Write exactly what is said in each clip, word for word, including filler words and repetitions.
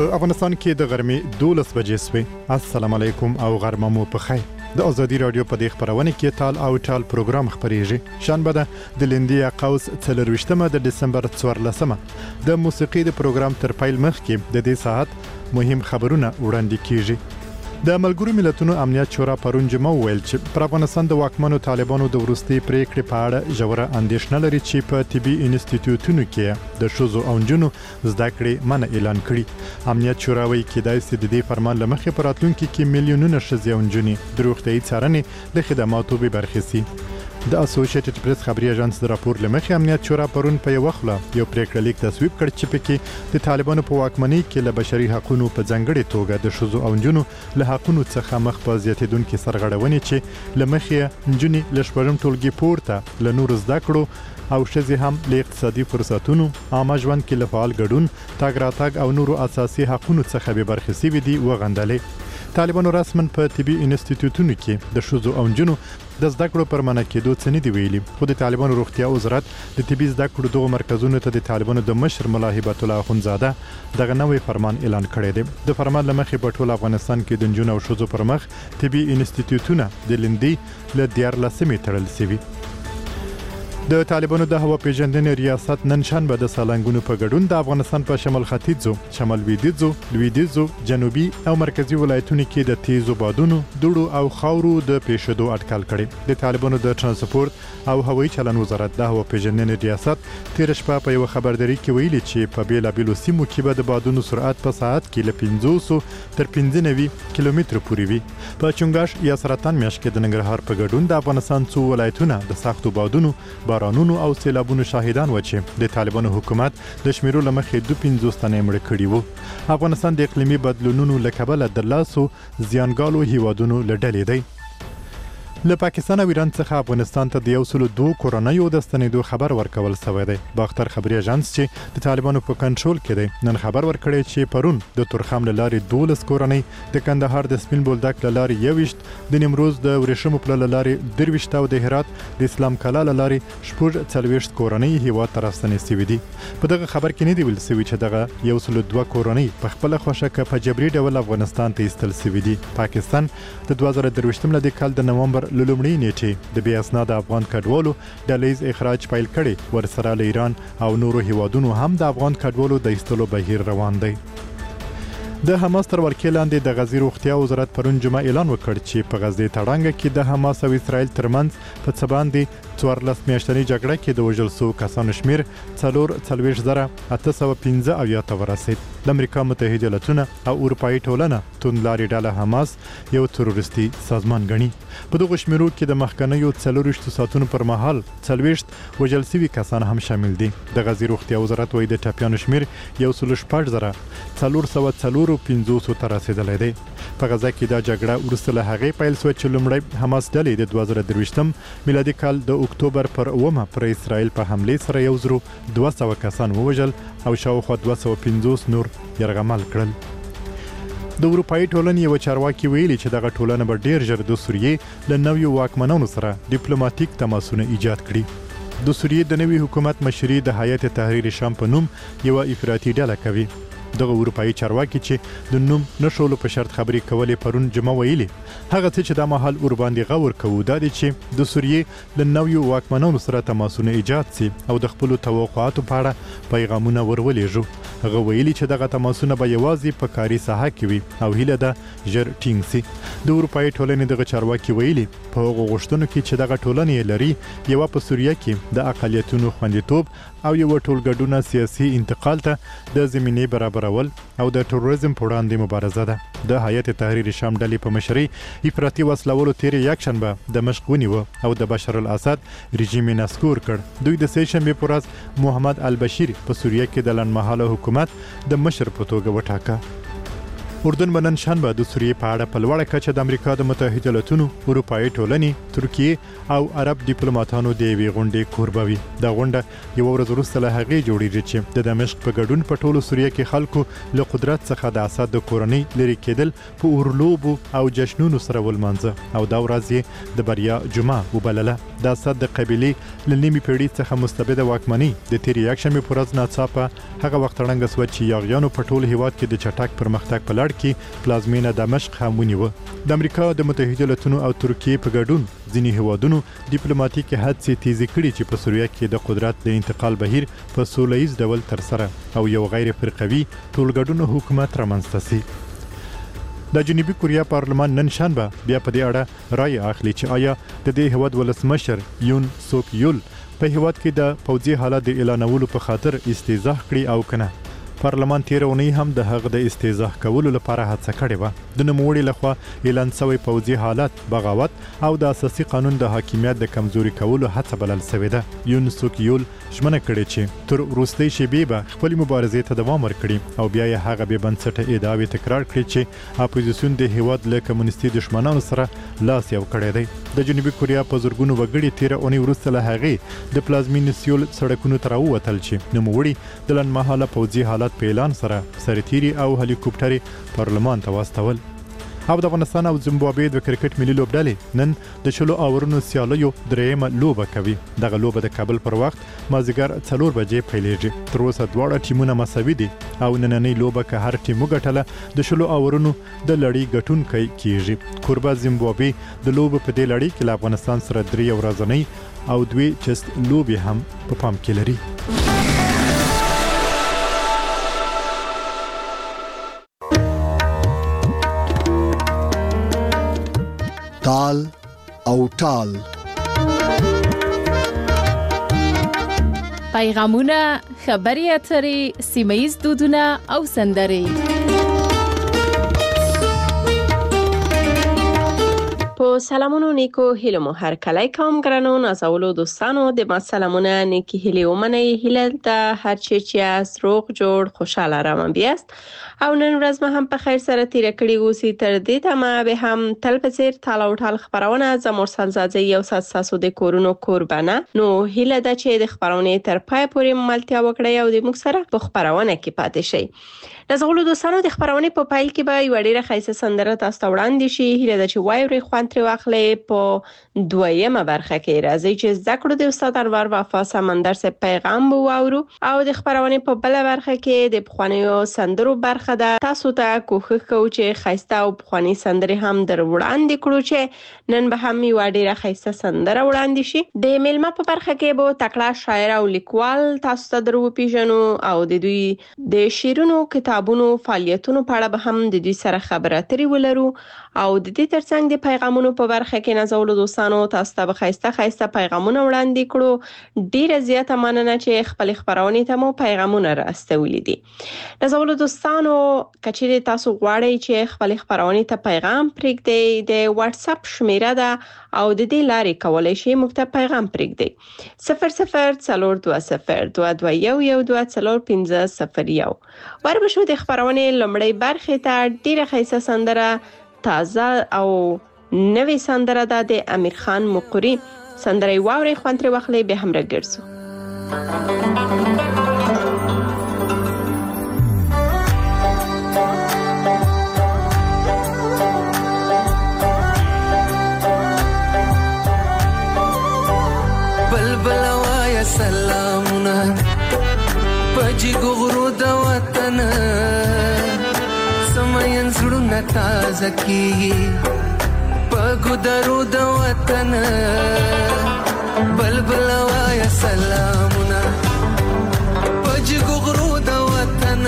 په افغانستان کې د غرمې دولس بجې سوې. السلام علیکم او غرمه مو په خیر. د ازادي رادیو په دې خبرونه کې تال او ټال پروګرام خبريږي. شنبه ده د لیندیا قوس څلرويشتمه د دسمبر څوارلسمه د موسیقي د پروګرام تر پیل مخکې د دې ساعت مهم خبرونه وړاندې کیږي. د ملګرو ملتونو امنیت شورا پرون جمعه ویل چې پر افغانستان د واکمنو طالبانو د ورستي پریکړې په اړه ژوره اندېښنه لري چې په طبي انسټیټیوټونو کې د شوزو او نجونو زده کړې منع اعلان کړي. امنیت شورا وایي کېدای شي د دې فرمان لمخې په راتلونکي کې میلیونونه ښځې او نجونې د روغتیايي څارنې له خدماتو بې برخې شي. د اسوسییټډ پریس خبري اژانس د راپور لمخې امنیت شورا پرون په یو وخت یو پریکړه لیک تصویب کړ چې پکې د طالبانو په واکمنۍ کې له بشري حقوقو په ځانګړي توګه د شوزو او نجونو له حقوقو څخه مخ په زیاتیدونکو سرغړونې چې لمخې نجونې له شپږم ټولګي پورته له نور زده کړو او ښځې هم له اقتصادي فرصتونو عامه ژوند کې له فعال ګډون تاګ راتګ او نورو اساسي حقوقو څخه به برخې سوي دي وغندلې. طالبانو رسمن په طبي انسټیټیوټونو کې د شوزو او نجونو د زده کړو پر منع کېدو څه نه دی ویلي، خو د طالبانو روغتیا وزارت د طبي زده کړو دغه مرکزونو ته د طالبانو د مشر ملا هبت الله اخونزاده دغه نوې فرمان اعلان کړی دی. د فرمان لمخې په ټول افغانستان کې د نجونو او ښځو پر مخ طبي انسټیټیوټونه د لیندې له دیارلسمې تړل شوي. د طالبانو د هوا پیژندنې ریاست نن شنبه د سالنګونو په ګډون د افغانستان په شمال ختیځو، شمال لویدیځو، لویدیځو، جنوبي او مرکزی ولایتونو کې د تیزو بادونو، دوړو او خاورو د پیښېدو اټکل کړي. د طالبانو د ترانسپورت او هوایي چلن وزارت د هوا پیژندنې ریاست تیر شپه په یو خبرداري کې ویلي چې په بیلابیلو سیمو کې به د بادونو سرعت په ساعت کې له پنځوس تر پنځه نوي کیلومتر پورې وي. په چنګاش یا سرطان میاشت کې د ننګرهار په ګډون د افغانستان څو ولایتونه د سختو بادونو بارانونو او سیلابونو شاهدان و چې د طالبانو حکومت د شمیرو لمخې دوه پنځوس تنه مړه کړي وو. افغانستان د اقلیمي بدلونونو له کبله د لاسو زیانګالو هیوادونو له ډلې دی. له پاکستان او ایران څخه افغانستان ته د یو سلو دوه کورنیو د ستنېدو خبر ورکول شوی دی. باختر خبري اژانس چې د طالبانو په کنټرول کې دی نن خبر ورکړی چې پرون د تورخم له لارې دولس کورنۍ، د کندهار د سپین بولدک له لارې یوویشت، د نیمروز د ورېښمو پله له لارې درویشت او د هرات د اسلام کلا له لارې شپږ څلوېښت کورنۍ هیواد ته راستنې شوي دي. په دغه خبر کې نه دی ویل شوي چې دغه یو سلو دوه کورنۍ په خپله خوښه که په جبري ډول افغانستان ته ایستل شوي دي. پاکستان د دوه زره درویشتم لدې کال د نومبر له لومړۍ نیټې د بې اسناده افغان کډوالو ډلیز اخراج پیل کړي، ورسره له ایران او نورو هیوادونو هم د افغان کډوالو د ایستلو بهیر روان دی. د حماس تر ولکې لاندې د غزې روغتیا وزارت پرون جمعه اعلان وکړ چې په غزې تړانګه کې د حماس او اسرائیل ترمنځ په څه باندې څوارلس میاشتنۍ جګړه کې د وژل شوو کسانو شمیر څلور څلوېښت زره اته سوه پنځه اویا ته ورسېد. د امریکا متحده ایالتونه او اروپایي ټولنه توندلارې ډله حماس یو تروریستي سازمان ګڼي. په دغو شمیرو کې د مخکنیو څلورویشتو ساعتونو پر مهال څلوېښت وژل شوي کسان هم شامل دي. د غزې روغتیا وزارت وایي د ټپیانو شمیر یو سلو شپږ زره څلور سوه څلورو پنځوسو ته رسېدلی دی. په غزه کې دا جګړه وروسته له هغې پیل شوه چې لومړی حماس ډلې د دوه زره درویشتم میلادي کال د اکتوبر پر اومه پر اسرائیل په حملې سره یو زرو دوه سوه کسان ووژل او شاوخوا دوه سوه پنځوس نور یرغمل کړل. د اروپایي ټولنې یو چارواکي ویلي چې دغه ټولنه به ډیر ژر د سوریې له نویو واکمنانو سره ډیپلوماټیک تماسونه ایجاد کړي. د سوریې د نوي حکومت مشري د هیئت تحریر شام په نوم یو افراطي ډله کوي. دغه اروپایي چارواکي چې د نوم نشولو په شرط خبرې کولې پرون جمعه ویلي هغه څه چې دا مهال ور باندې غور کوو دا دی چې د سوریې له نویو واکمنانو سره تماسونه ایجاد سي او د خپلو توقعاتو په اړه پیغامونه ورولېږو. هغه ویلي چې دغه تماسونه به یوازې په کاري ساحه کې وي او هیله ده ژر ټینګ سي. د اروپایي ټولنې دغه چارواکي ویلي په هغو غوښتنو کې چې دغه ټولنې یې لري یوه په سوریه کې د اقلیتونو خوندیتوب او یو ټولګډونه سیاسي انتقال ته د زمینې برابرول او د تروریزم په وړاندې مبارزه ده. د هیئت تحریر شام ډلې په مشرۍ افراطي وسلولو تیرې یکشنبه دمشق ونیوه او د بشر الاسد رژیم یې نسکور کړ. دوی د سې شنبې په ورځ محمد البشیر په سوریه کې د لنډمهاله حکومت د مشر په توګه وټاکه. اردن بنن شنبه د سوریې په اړه په لوړه کچه د امریکا د متحده ایالاتونو، اروپאי ټولنې، ترکیه او عرب ډیپلوماټانو د وی غونډې کوربوي. د غونډه یو ورځ وروسته له هغې جوړیږي چې د دمشق په ګډون په ټولو سوریه کې خلکو له قدرت څخه د اسد د کورنۍ لري کېدل په اورلوبو او جشنونو سره ولمانځه او دا ورځ د بریا جمعه وبلله. د اسد د قبيله لنیمه پیړۍ څخه مستبده واکمنۍ د تیری اکشن په ورځ ناڅاپه هغه وخت رنګ سو چې یاغیانو په ټول هیواد کې د چټک پرمختګ په لړ کې پلازمینه دمشق هم ونیوه. د امریکا د متحده ایالاتونو او ترکیه په ګډون ځینی هیوادونو ډیپلوماټیک هڅې تیزې کړې چې په سوریه کې د قدرت د انتقال بهیر په سولهییز ډول تر سره او یو غیر فرقوي ټولګډون حکومت رامنځته شي. د جنوبي کوریا پارلمان نن شنبه بیا په دې اړه رائے اخلي چې آیا د دې هیواد ولسمشر یون سوک یول په هیواد کې د پوځي حالت د اعلانولو په خاطر استیضاح کړي او کنه. پارلمان تیرونی هم د هغه د استیضاح کولو لپاره هڅه کړې و. د نوموړي لخوا اعلان شوی پوځي حالت، بغاوت او د اساسي قانون د حاکمیت د کمزوري کولو هڅه بلل شوې ده. یون سوک یول ژمنه کړې چې تر وروستۍ شېبې به خپل مبارزې ته دوام ورکړي او بیا یې هغه به بنسټه ادعاوې تکرار کړي چې اپوزیسیون د هیواد له کمونیستي دشمنانو سره لاس یو کړی دی. د جنوبي کوریا په زورګونو وګړي تیر اونۍ وروسته له هغې د پلازمینې سیول سړکونو ته راووتل چې نوموړي د لنډمهاله پوځي حالت په اعلان سره سرتيري او هلیکوپټري پارلمان ته واستول. او د افغانستان او زیمبابوې د کرکټ ملي لوبډلې نن د شلو اورونو سیالیو درېیمه لوبه کوي. دغه لوبه د کابل پر وخت مازیګر څلور بجې پیلېږي. تر اوسه دواړه ټیمونه مساوي دي او نننۍ لوبه که هر ټیم وګټله د شلو اورونو د لړۍ ګټونکی کیږي. کوربه زیمبابوې د لوبه په دې لړۍ کې له افغانستان سره درې ورځنۍ او دوی چست لوبې هم په پام کې لري. تال او ټال پیغامونه، خبري اترې، سیمه‌ییز دودونه او سندرې. په سلامونو نیکو هیله مو هر کله کوم ګرانو نازولو دوستانو د ما سلامونه نیکی هیله ومنه هیله د هر چی چې روغ جوړ خوشاله روان بیاست او نن ورځ ما هم په خیر سره تیر کړی اوسې تر دې ته ما به هم تل په څیر تاله او ټال خبرونه ز مرسل زاده یو سات ساسو د کورونو قربانه نو هیله د چې د خبرونه تر پای پورې ملتیا وکړی او د موږ سره په خبرونه کې پاتې شي. نازولو دوستانو د خبرونه په پایل کې به یو ډیره خیسه سندره تاسو ته وړاندې شي. هیله د چې وایوري خوان تر واخلې په دویمه برخه کې راځي چې ذکر د استاد انور وفا سمندر سے پیغام بو اورو او د خبرونه په بل برخه کې د بخوانیو سندرو برخه ده. تاسو ته کوښښ کوو چې خیسته او بخوانی سندرې هم در وړاندې کړو چې نن به هم یو ډیره خیسه سندره وړاندې شي. د میلمه په برخه کې به تکړه شاعر او لیکوال تاسو ته درو پیژنو او د دوی د شیرونو کتابونو فعالیتونو په اړه به هم د دوی سره خبرې اترې ولرو او د دې ترڅنګ د پیغامونو په برخه کې نازولو دوستانو تاسو ته به خیسته خیسته پیغامونه وړاندې کړو. ډیره زیاته مننه چې خپل خبرونه ته مو پیغامونه راستولې دي. نازولو دوستانو کچېرې تاسو غواړئ چې خپل خبرونه ته پیغام پرېږدئ د واتس اپ شمیره ده او د دې لارې کولای شئ موږ ته پیغام پرېږدئ صفر صفر څلور دوه صفر دوه دوه یو یو دوه څلور پنځه صفر یو. وربشو د خبرونه لومړی برخه ته ډیره خیسه سندره تازه او نوې سندره ده د امیر خان مقری. سندره واوري خوان تر واخلې به هم راګرځو. بلبل وایا سلامونه پجی ګورو د وطن سمین زړونه تازه کیږي پګو درو د وطن. بلبل وایا سلامونه پجی ګورو د وطن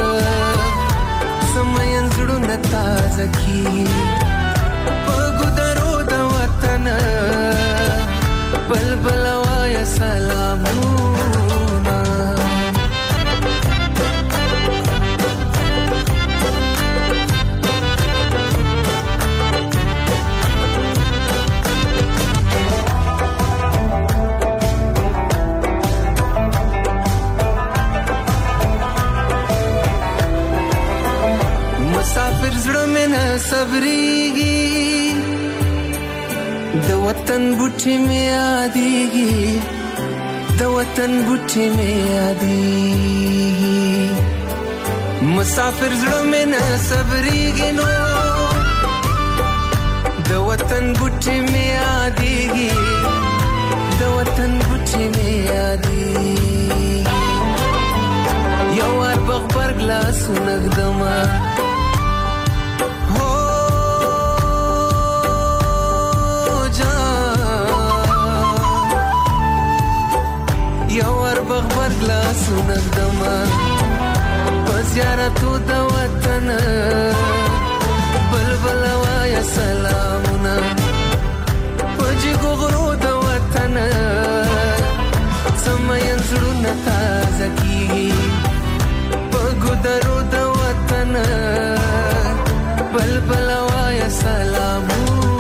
سمین زړونه تازه کیږي پګو درو د وطن. بلبل وایا سلامونه مسافر صبرېږي د وطن بوټي مې یادېږي د وطن بوټي مې یادېږي مسافر زړه مې نه صبرېږي نو د وطن بوټي مې یادېږي د وطن بوټي مې یادېږي یو وار بغبرګ لاسونه ږدمه بغبر گلاسونه ږدمه په زیارتو د وطن بلبل وایه سلامونه په جګو غرو د وطن څه مین زړونه تازه کېږي په ګودرو د وطن بلبل وایه سلامونه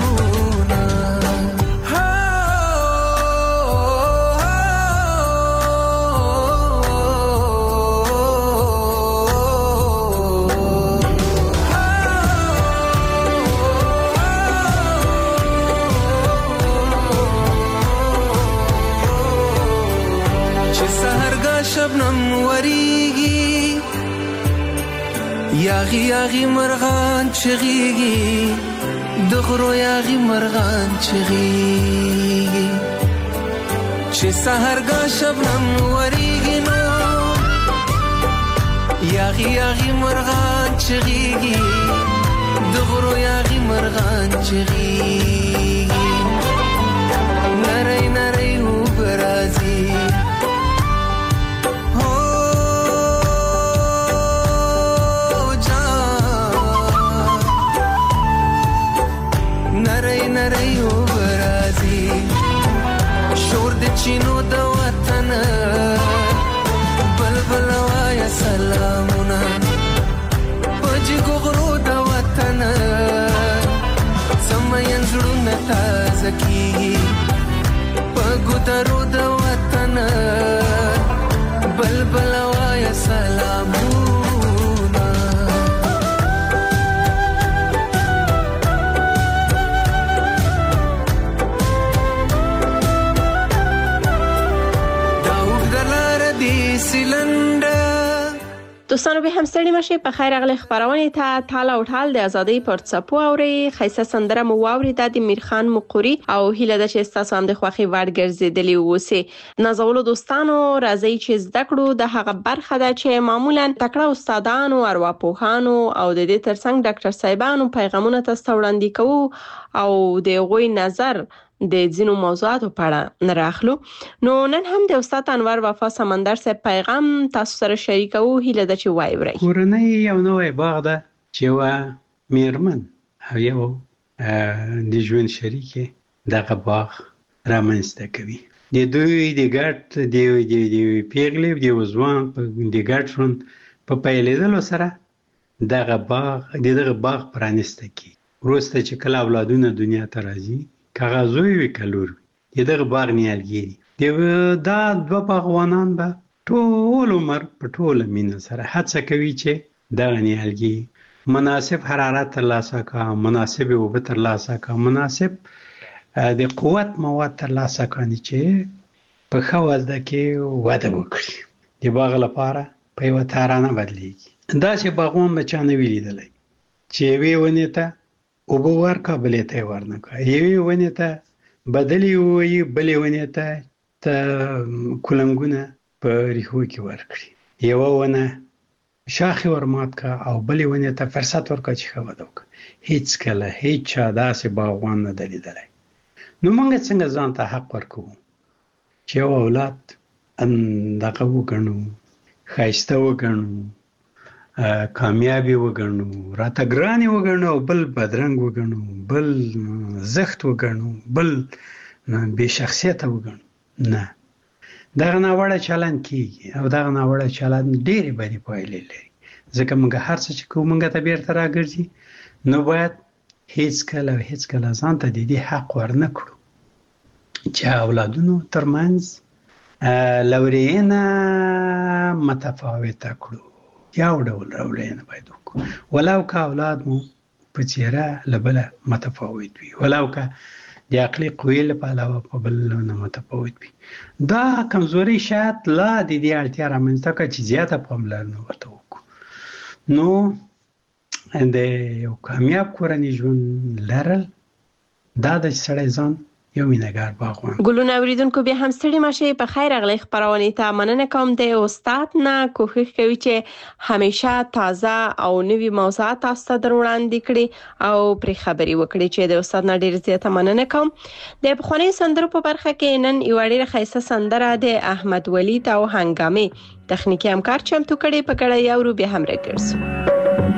شبنم وریږي یاغي یاغي مرغان چغيږي د غرو یاغي مرغان چغيږي چې سحرګا شبنم وریږي نو یاغي یاغي مرغان چغيږي د غرو یاغي مرغان چغيږي نری نری وبرازي چینو د وطن بلبل وایه سلامونه په جګو غرو د وطن څه مین زړونه تازه کېږي په ګودرو د وطن بلبل وایه سلامونه دوستانو به هم ستړي مشي په خیر اغلی خبرونه ته تاله او ټال د ازادي پر څپو اوري خیسه سندره مو واوري د میرخان مقوري او هیله د چې تاسو هم د خوخي وړ ګرځیدلی ووسی نازولو دوستانو راځي چې زده کړو د هغه برخه ده چې معمولا تکړه استادانو ارواپوهانو او د دې ترڅنګ ډاکټر صاحبانو پیغامونه تاسو وړاندې کوو او د غوي نظر د ځینو موضوعاتو په اړه راخلو نو نن هم د استاد انور وفا سمندر صاحب پیغام تاسو سره شریکو هیله د چې وای وري کورنۍ یو نوې باغ ده چې وا میرمن او یو د ژوند شریکه دغه باغ رامنځته کوي د دوی د ګټ د د پیغلې د وزوان د ګټ شون په پیلېدلو سره دغه باغ دغه باغ پرانسته کی وروسته چې کله اولادونه دنیا ته راځي کاغذوي وی کلور دغه باغ نیالګي دی دا دوه باغوانان به ټول عمر په ټول مینه سره هڅه کوي چې دا نیالګي مناسب حرارت ترلاسه کا مناسب اوبه ترلاسه کا مناسب د قوت مواد ترلاسه کړي چې په خوازده کې وده وکړي د باغ لپاره په یو تارانه بدلېږي دا چې باغوان بچانه ویلیدلې چې وی ونی ته او به ورکا بلې ته ورنکا یوې ونې ته بدلی وي بلې ونې ته ته کولنګونه په ریښو کې ورکړي یو ونه شاخې ورمات کا او بلې ونې ته فرصت ورکا چې خو ودوک هیڅ کله هیڅ چا داسې باغوان نه دلیدلی نو موږ څنګه ځان ته حق ورکو چې اولاد ان دغه وګڼو ښایسته وګڼو کامیابی وګڼو راته ګرانی وګڼو بل بدرنګ وګڼو بل زخت وګڼو بل بے شخصیت وګڼو نه دغه ناوړه چلند کیږي او دغه ناوړه چلند ډېرې بدې پایلې لري ځکه موږ هر څه چې کوو موږ ته بیرته راګرځي نو باید هیڅ کله هیڅ کله ځان ته د دې حق ورنه کړو چې اولادونو ترمنځ لورینه متفاوته کړو یو ډول راولینه باید وکړو ولو که اولاد مو په څېره له بله متفاوت وي، ولو که د عقلي قوې له پلوه په بل نه متفاوت وي. دا کمزوري شاید لا د دې اړتیا رامنځته کړه چې زیاته پاملرنه ورته وکړو. نو د یو کامیاب کورني ژوند لرل دا د سړی ځان یو مینه‌ګار باغوان. ګلونه اوریدونکو بیا هم ستړي مشه، په خیر راغلی خبرونه ته مننه کوم. د استاد نه کوښښ کوي چې همیشه تازه او نوي موضوعات تاسو ته دروړاندې کړي او پرې خبري وکړي، چې د استاد نه ډیر زیاته مننه کوم. د پخوانی سندرو په برخه کې نن یو ډیره ښایسته سندره د احمد ولید او هنګامي تخنیکی همکار چمتو کړي، په کړه یو رو به هم راګرځو.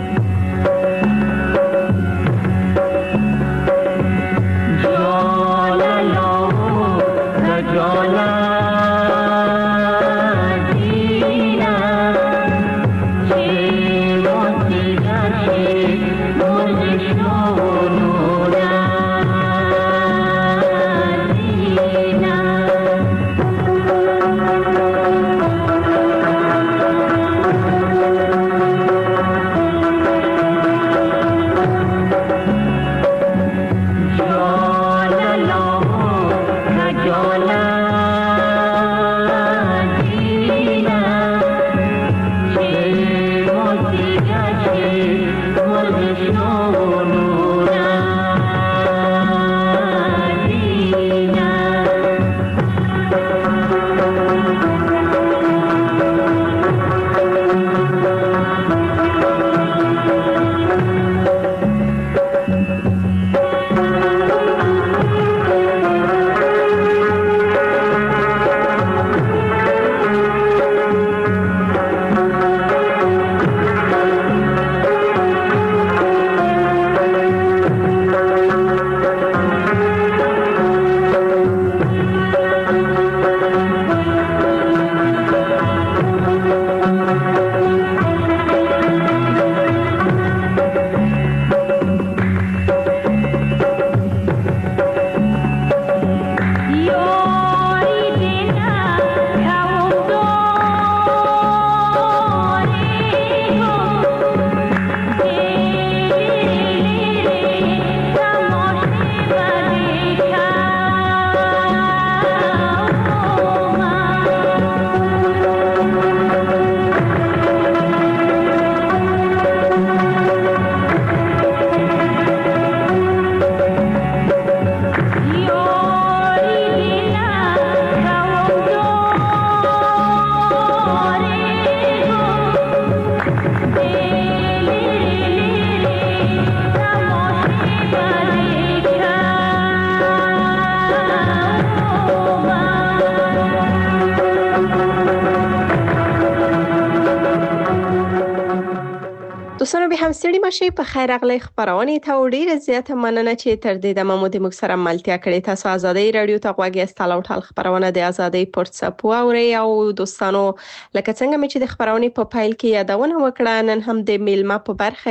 دوستانو به هم ستړي مشه، په خیر راغلی خبرونه ته ډیره زیاته مننه چې تر دې دمه مو د موږ سره ملتیا کړې. تاسو ازادي رادیو ته غوږی استاله او ټال خبرونه د ازادي پورتسپو اوري. او دوستانو لکه څنګه مې چې د خبرونه په پایل کې یادونه وکړه، نن هم د میلمه په برخه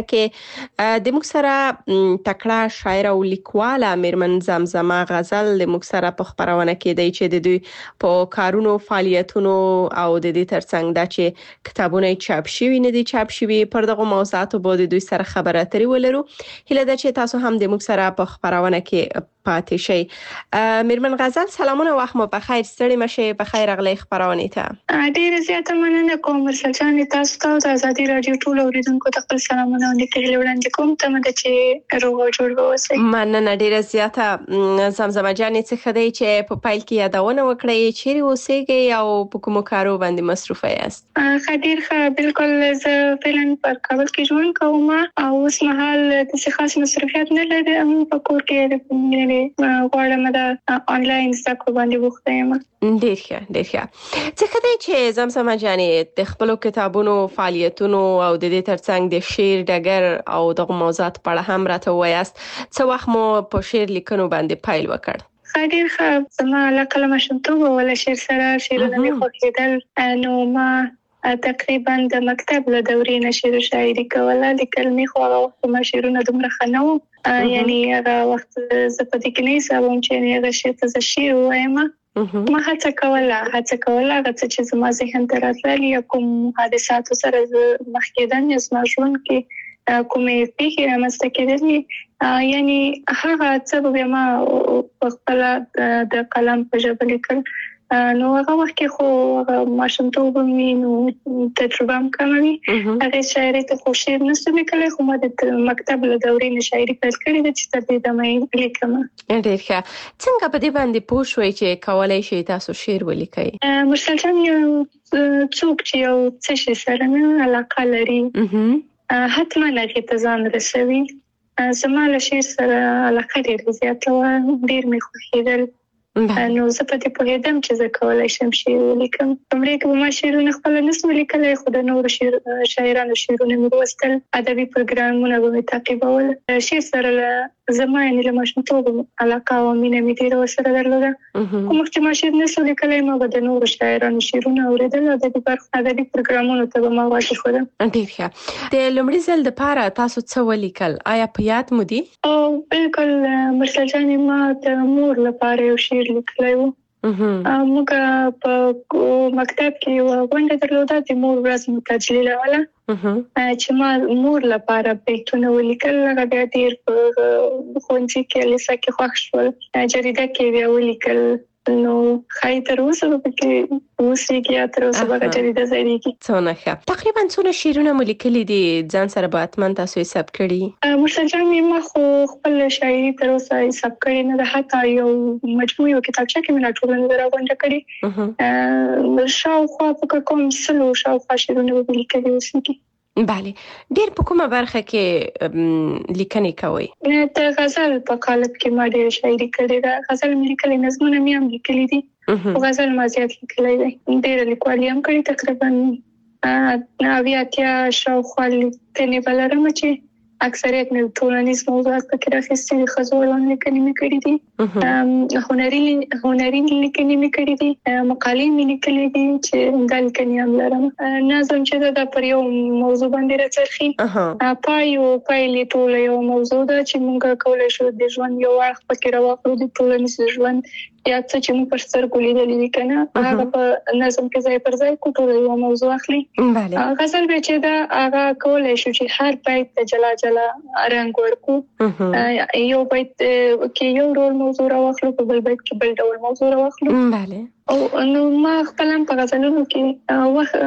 کې د موږ سره تکړه شاعر او لیکواله میرمن زمزمه غزل د موږ سره په خبرونه کې دی، چې د دوی په کارونو فعالیتونو او د دې ترڅنګ دا چې کتابونه چاپ شوي نه دي چاپ شوي، پر دغه موضوعاتو به د دوی سره خبرې اترې ولرو. هیله ده چې تاسو هم د موږ سره په خبرونه کې پاتې شئ. میرمن غزل سلامونه، وخت مو په خیر، ستړي مشه، په خیر راغلی خبرونه ته. ډیره زیاته مننه کوم مرسل جان، تاسو ته د ازادي رادیو ټول اوریدونکو ته خپل سلامونه وړاندې وړاندې کوم. ته مده چې روغ او جوړ اوسئ. مننه ډیره زیاته. زمزمه جان څه خدای چې په پایل کې یادونه وکړئ، چیرې اوسېږئ او په کومو کارو باندې مصروفه یاست؟ خدیر ښه، بالکل زه فعلا په کابل کې ژوند کوم او اوس مهال د څه خاص مصروفیت نه لرم، په کور کې غواړم د آنلاین زده کړو باندې بوخته یم. ډیر ښه ډیر ښه. څه خدای چې زمزمه جانې د خپلو کتابونو فعالیتونو او د دې ترڅنګ د شعر ډګر او دغه موضوعات په اړه هم راته وایاست. څه وخت مو په شعر لیکنو باندې پیل وکړ؟ خدیر ښه، زما علاقه له ماشومتوبه ولا شعر سره شعرونه مې خوښېدل، نو ما تقریبا د مکتب له دورې نه شعر و شاعري کوله. لیکل مې خو هغه وخت ما شعرونه دومره ښه نه وو، یعنی هغه وخت زه په دې کې نه حسابوم چې هغه شعر ته زه شعر ووایم. ما هڅه کوله هڅه کوله هغه څه چې زما ذهن ته راتلل یا کوم حادثاتو سره مخ کېدم یا زما ژوند کې کومې پیښې رامنځته کېدلې یعنی هغه څه به ما په خپل د قلم په ژبه لیکل نو هغه وخت کې خو ماشومتوب مې نو تجربه هم کمه وي هغه شاعري ته خو شعر نشم لیکلی خو ما د مکتب له دورې نه شاعري پیل کړې ده چې تر دې دمه یې لیکم. ډېر ښه. څنګه په دې باندې پوه شوئ چې کولی شئ تاسو شعر ولیکئ؟ مرسل جان یو څوک چې یو څه شي سره نه علاقه لري حتما هغې ته ځان رسوي. زما له شعر سره علاقه ډېره زیاته وه، ډېر مې خوښېدل نو زه په دې پوهېدم چې زه کولی شم شعر ولیکم. لومړی کې به ما شعرونه خپله نسم لیکلی خو د نورو شاعرانو شعرونه مې لوستل، ادبي پروګرامونه به مې تعقیبول. شعر سره له زما یعنې له ماشومتوب علاقه او مینه مې ډېره ورسره درلوده. خو مخکې ما شعر نسم لیکلی ما به د نورو شاعرانو شعرونه اورېدل، ادبي برخه ادبي پروګرامونو ته به ما غوږ ایښودم. ډېر ښه. د لومړي ځل دپاره تاسو څه ولیکل؟ آیا په یاد مو دي؟ او بالکل مرسل جانې ما د مور لپاره یو شعر لیکلی و. موږ په مکتب کې یوه غونډه درلوده، د مور ورځ مو تجلیلوله چې ما مور لپاره بیتونه ولیکل. هغه بیا ډېر په ښوونځي کې لیسه کې خوښ شول، جریده کې بیا ولیکل. نو ښایي تر اوسه به پکې اوسېږي یا تر اوسه به هغه جریده ځایېږي. څونه ښه. تقریبا څونه شعرونه مو لیکلي دي؟ ځان سره به حتما تاسو حساب کړي؟ مرسل جان ما خو خپل شاعري تر اوسه حساب کړې نه ده، حتی یو مجموع یو کتابچه کې مې راټوله نه ده راغونډه کړې. شاوخوا فکر کوم سلو شاوخوا شعرونه به لیکلي اوسېږي. بله. ډېر په کومه برخه کې لیکنې کوئ؟ د غزل په قالب کې ما ډېره شاعري کړې ده. غزل مې لیکلي، نظمونه مې هم لیکلي دي خو غزل ما زیات لیکلی دی. ډېره لیکوالي هم کړې، تقریبا اویا اتیا شاوخوا لیکنې به لرم چې اکثریت مې ټولنیز موضوعات پکې راخیستي دي. ښځو اړوند لیکنې مې کړې دي، هنري هنري لیکنې مې کړې دي، مقالې مې لیکلې دي چې دا لیکنې هم لرم. نظم چې دا پر یو موضوع باندې راڅرخي، پای او پایلې ټوله یو موضوع ده چې موږ کولی شو د ژوند یو اړخ پکې راواخلو، د ټولنیز ژوند یا څه چې موږ پر سترګو لیدلي دي که نه هغه په نظم کې ځای پر ځای کړو، ټوله یوه موضوع اخلي. غزل بیا چې ده هغه کولی شو چې هر بیت ته جلا جلا رنګ ورکړو. یو بیت کې یو ډول موضوع راواخلو، په بل بیت کې بل ډول موضوع راواخلو. او نو ما خپل هم په غزلونو کې وخت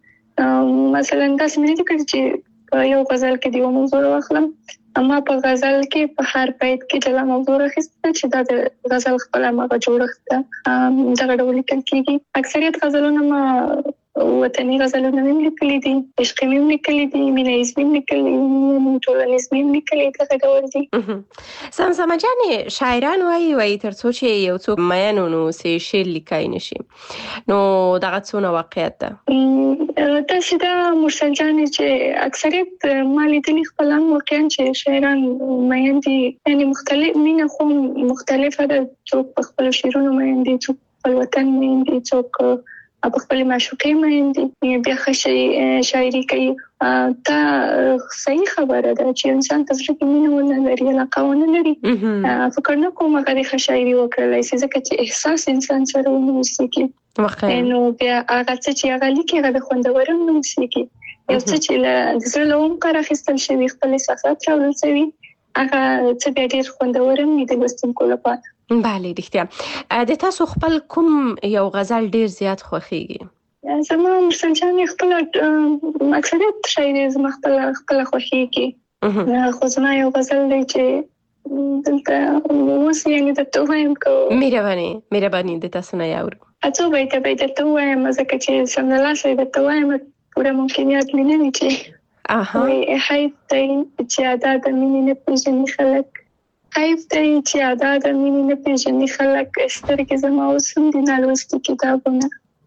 مثلا داسې مې نه دي کړي چې په یو غزل کې د یو موضوع راواخلم، اما په غزل کې په هر بیت کې جلا موضوع راخیستل چې دا د غزل خپل هماغه جوړښت ده، دغه ډول لیکل کېږي. اکثریت غزلونه ما وطني غزلونه مې لیکلي دي، عشقي مې لیکلي دي، مینه ییز مې لیکلي دي، ټولنیز مې لیکلي، دغه ډول دي. زمزمه جانې شاعران وایي وایي تر څو چې یو څوک مین ونه اوسي شعر لیکلی نه شي، نو دغه څونه واقعیت ده؟ داسې ده مرسل جانې چې اکثریت ما لیدلي خپل هم واقعا چې شاعران مین دي، یعنې مختلف مینه خو مختلفه ده، څوک په خپلو شعرونو مین دي، څوک خپل وطن مین دي، څوک په خپل معشوقې مین دي، بیا ښه شاعري کوي. دا صحیح خبره ده چې انسان ته زړه کې مینه ونه لري، علاقه ونه لري، فکر نه کوم هغه د ښه شاعري وکړلی شي، ځکه چې احساس انسان سره ونه اوسېږي. نو بیا هغه څه چې هغه لیکي هغه د خوندور هم نه اوسېږي. یو څه چې له د زړه له عمقه راخیستل شوي، خپل احساسات راوړل شوي، هغه څه بیا ډېر خوندور هم وي د لوستونکو لپاره. بله رښتیا. د تاسو خپل کوم یو غزل ډېر زیات خوښیږي؟ زما مرسل جانې خپله اکثریت شاعري زما خپله خپله خوښیږي، خو زما یو غزل دی چې دلته اوس یعنې درته ووایم که مهرباني مهرباني د تاسو نه یې اورو. څو بیته به یې درته ووایم ځکه چې سمدلاسه یې درته ووایم پوره ممکنیات مې نه وي چې وایي حیف دی چې ادا د مینې نه پېژني خلک، حیف دی چې ادا د مینې نه پېژني خلک، سترګې زما اوس هم دي نالوستي کتابونه،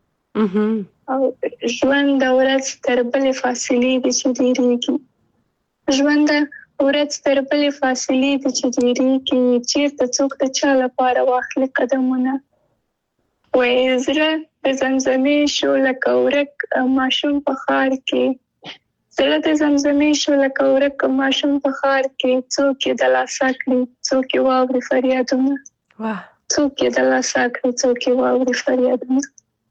او ژوند د ورځ تر بلې فاصلې دي چې ډېرېږي، ژوند د ورځ تر بلې فاصلې دي چې ډېرېږي، چېرته څوک د چا لپاره واخلي قدمونه، وایي زړه د زمزمې شو لکه ورک ماشوم په ښار کې، زړه د زمزمې شو لکه ورک ماشوم په ښار کې، څوک یې د لاسه کړي څوک یې واوري فریادونه، څوک یې د لاسه کړي څوک یې واوري فریادونه.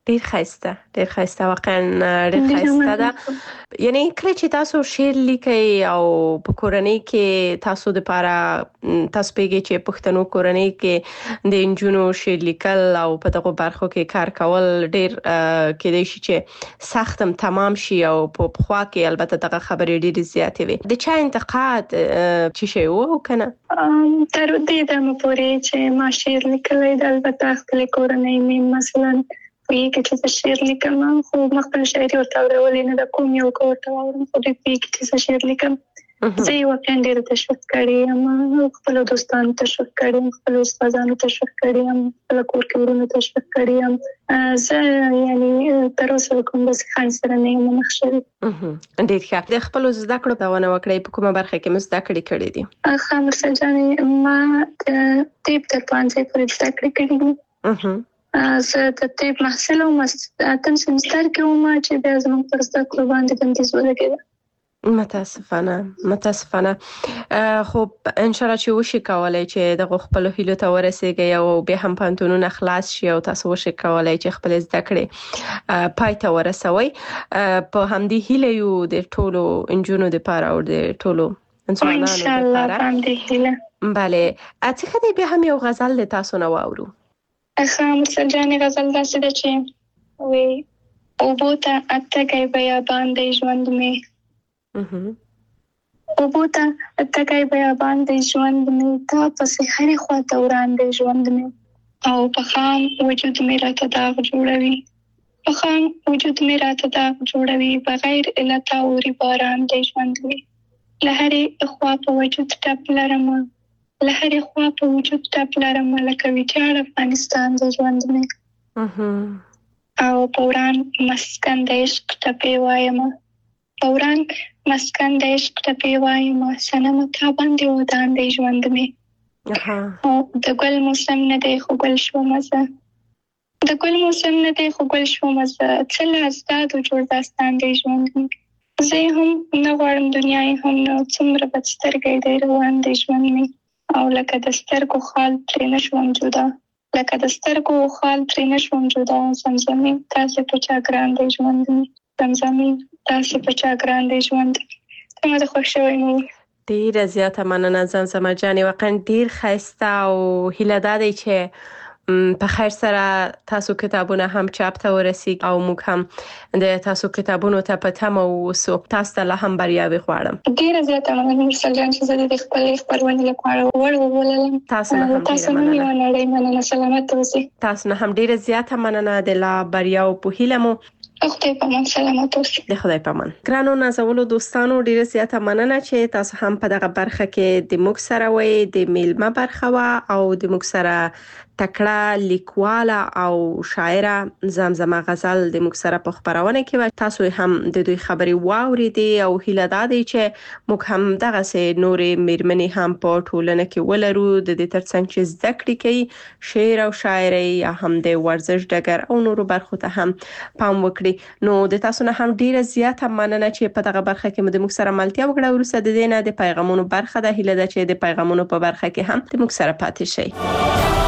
ډیر ښایسته ډیر ښایسته واقعا ډیر ښایسته ده. یعنی کله چې تاسو شعر لیکي او په کورنۍ کې تاسو د پاره تاسو پیږي چې پښتنو کورنۍ کې د انجونو شعر لیکل او په دغه برخو کې کار کول ډیر کېدای شي چې سختم تمام شي او په خوا کې البته دغه خبرې ډیر زیاتې وي. د چا انتقاد چې شی وو کنه تر دې دمه پورې چې ما شعر لیکلی د البته خپل کورنۍ مې مثلا پیږي چې شعر لیکم خو مخکې شاعري ورته اورولې نه د کوم یو کوټه اورم خو دې پیږي چې شعر لیکم. زه یو کندیر تشویق کړی یم، خپل دوستانو تشویق کړی یم، خپل استادانو تشویق کړی یم، خپل کور کې ورونو تشویق کړی یم. زه یعنی تر اوسه کوم څه خان سره نه یم مخ شوی. ډېر ښه. د خپل زده کړو په ونه وکړې په کومه برخه کې مزده کړې کړې دي؟ خامر سجانې ما تیب تر پانځه پورې زده کړې کړې دي. زه د طب محصل وم، اتم سمستر کې وم چې بیا زموږ پر زده کړو باندې بندیز ولګېده. متاسفانه متاسفانه خو ان شاء الله چې وشي کولای چې د خپل هیلو ته ورسیږي او به هم پانتونونه خلاص شي او تاسو وشي کولای چې خپل زده کړې پای ته ورسوي. په همدې هیله یو د ټولو انجونو د پاره او د ټولو انسانانو ان شاء الله باندې هیله. bale اته دې به هم یو غزل د تاسو نه واورو. خامر سجانې غزل داسې ده چې وی اوبو ته اتګی بیابان دی ژوند مې، اوبو ته اتګی بیابان دی ژوند مې، تا پسې هرې خوا ته وران دی ژوند مې، او په خام وجود مې راته داغ جوړوي، په خام وجود مې راته داغ جوړوي، بغیر علت اوري باران دی ژوند مې، له هرې خوا په وجود ټپ لرم، له هرې خوا په وجود ټپ لرم، لکه ویجاړ افغانستان د ژوند مې، او په وران مسکن د عشق ټپې وایم، په وران مسکن د عشق ټپې وایم، صنم تا باندې ودان دی ژوند مې، او د ګل موسم نه دی خو ګل شومه زه، د ګل موسم نه دی خو ګل شومه زه، څه له ازدادو جوړ داستان دی ژوند مې، زه هم نه غواړم دنیا یې هم نه، څومره بد سترګی دی روان دی ژوند مې، او لکه د سترګو خال ترې نشوم جدا، لکه د سترګو خال ترې نشوم جدا، زمزمې تاسې په چا ګران دی ژوند مې، زمزمې تاسې په چا ګران دی ژوند. ته ماته خوښ شوی مې. ډېره زیاته مننه زمزمه جانې، واقعا ډېر ښایسته او هیله دا دی چې په خیر سره تاسو کتابونه هم چاپ ته ورسیږي او موږ هم د تاسو کتابونو ته په تمه اوسو. تاسو ته لا هم بریاوې غواړم. ډېره زیاته مننه مرسل جان چې زه د خپلې خپرونې لپاره ور ووللم. تاسو نه هم تاسو نه یو نړۍ مننه. سلامت اوسئ. تاسو نه هم ډېره زیاته مننه. د لا بریاو په هیله مو. خدای په امان. سلامت اوسئ. د خدای په امان. ګرانو نازولو دوستانو ډېره زیاته مننه چې تاسو هم په دغه برخه کې د موږ سره وئ. د میلمه برخه وا او د موږ سره تکړه لیکواله او شاعره زمزمه غزل د موږ سره په خبرونه کې و. تاسو هم د دوی خبرې واوریدې او هیله ده چې موږ هم دغه سه نورې میرمنې هم په ټولنه کې ولرو د دې ترڅنګ چې زده کړې کوي شعر او شاعري یا هم د ورزش ډګر او نورو برخو ته هم پام وکړي. نو د تاسو نه هم ډیره زیاته مننه چې په دغه برخه کې مو د موږ سره ملتیا وکړه. ورسره د دینه د پیغامونو برخه ده. هیله ده چې د پیغامونو په برخه کې هم د موږ سره پاتې شئ.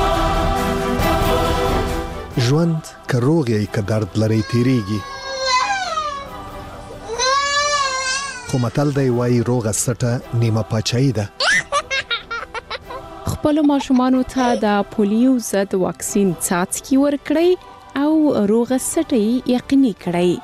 ژوند که روغ یې که درد لري تیریږي، خو متل دی وایي روغه سټه نیمه پاچاهي ده. خپل ماشومانو ته د پولیو ضد واکسین څاڅکي ورکړئ او روغه سټه یقیني کړئ.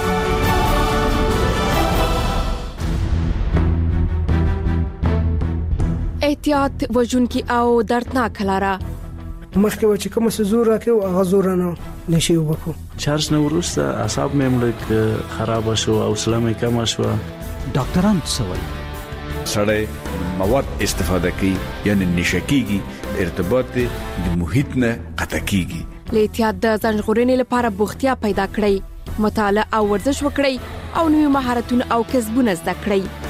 احتیاط وژونکي او دردناک لاره مخکې و چې کوم څه زور راکې او هغه زور نه نشي وبکو. چارج نه ورسته اعصاب مې ملک خراب شو او حوصله مې کم شو. ډاکټران څه وایي؟ سړی مواد استفاده کوي یعنی نشکیږي، ارتباط د محیط نه قطع کیږي. له احتیاط د ځان ژغورنې لپاره بوختیا پیدا کړئ، مطالعه او ورزش وکړئ او نوي مهارتونه او کسبونه زده کړئ.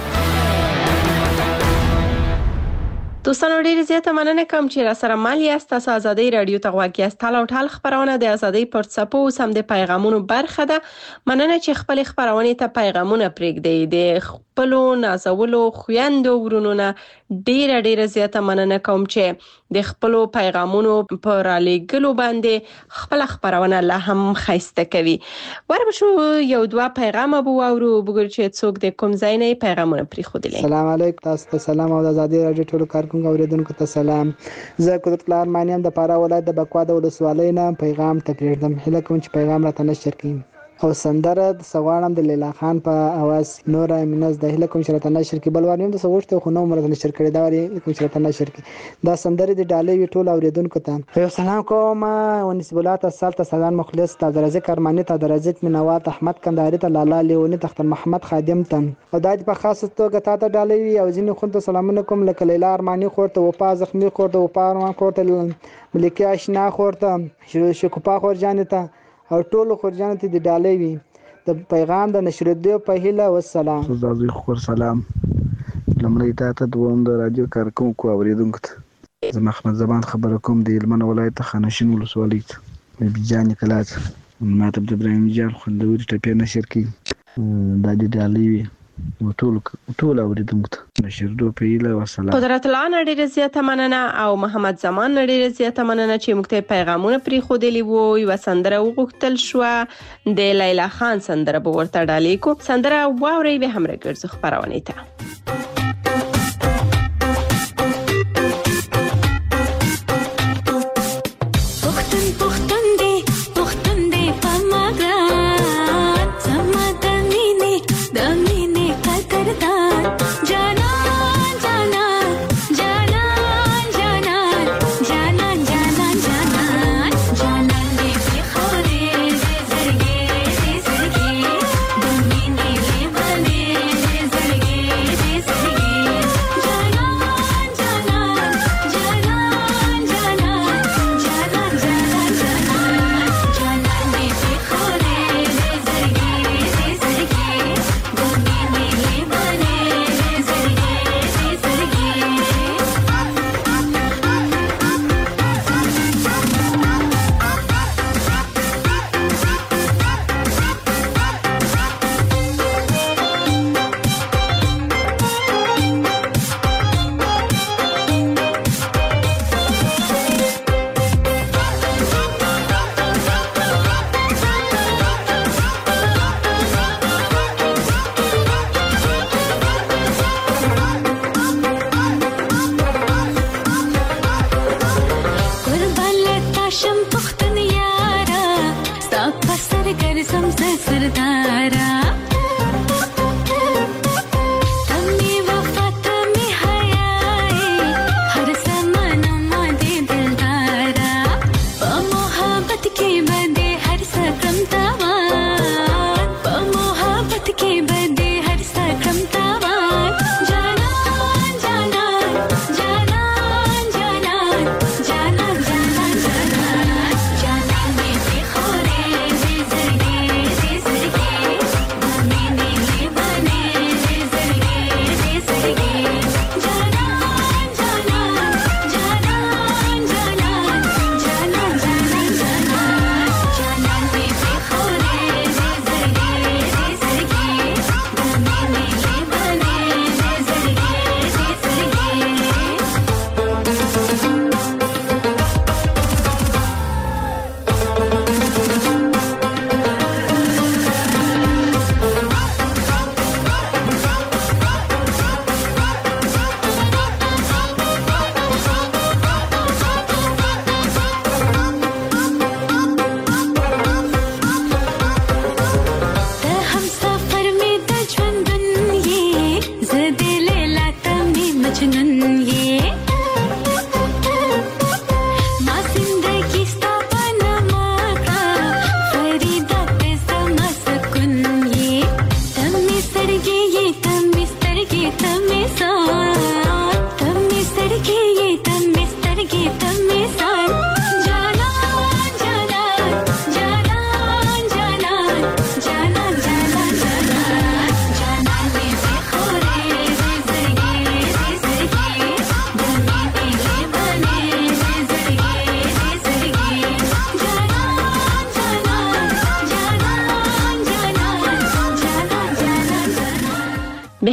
دوستانو ډیره زیاته مننه کوم چې را سره مل یاست. تاسو ازادي رادیو ته غواړئ یاست. ټال او ټال خبرونه د ازادي پر څپو سم د پیغامونو برخه ده. مننه چې خپل خبرونه ته پیغامونه پرېږدئ. د خپلو نازولو خويندو ورونو نه ډیره ډیره زیاته مننه کوم چې د خپل پیغامونو پر لګلو باندې خپل خبرونه لا هم خسته کوي. وربشو یو دوا پیغام ابو اورو وګور چې څوک د کوم ځای نه پیغامونه پری خودلې. سلام علیکم، تاسو ته سلام او د آزادي رادیو ټولو کارکونکو اوریدونکو ته سلام. زه قدرت الله ارمانیم د پارا ولایت د بکوا د ولسوالۍ نه پیغام تکریردم. هله کوم چې پیغام راته نشر کړئ او سندره د سوانم د لیلا خان په اواز نور امینز د هله کوم شرط نشر کې بلواریم د سوچته خو نو مرته نشر کړی دا وری کوم شرط نشر کې دا سندره د ډالې وی ټول اوریدونکو ته یو سلام کوم او نسبولات السلطه سلام مخلص ته درزه کرمانی ته درزه منوات احمد کندهاری ته لالا لیونی تخت محمد خادم ته او د په خاصه توګه ته ته ډالې وی او ځینې خو ته سلامونه کوم لکه لیلا ارمانی خورته او پاز زخمی خورته او پارمان خورته ملکی آشنا خورته شکوپا خور جانته او ټولو خورجانو ته د ډالۍ وي د پیغام د نشریدو په هیله والسلام. زازوی خور سلام لمړی ته دوم د رادیو کارکونکو اوریدونکو ته زما احمد زمان خبر کوم د هلمند ولایت خانشین ولسوالۍ ته بیجان کلاس ماته د ابراهیم جان خوندوري ټپه نشر کی د دې ډالۍ وي ټول ټول اوریدونکو ته نشریدو په هیله والسلام. قدرت الله ډیره زیاته مننه او محمد زمان ډیره زیاته مننه چې موږ ته پیغامونه پری خودلی وو. یو سندره وغوښتل شو د لیلا خان سندره به ورته ډالۍ کو. سندره واوري به هم راګرځو خبرونه ته.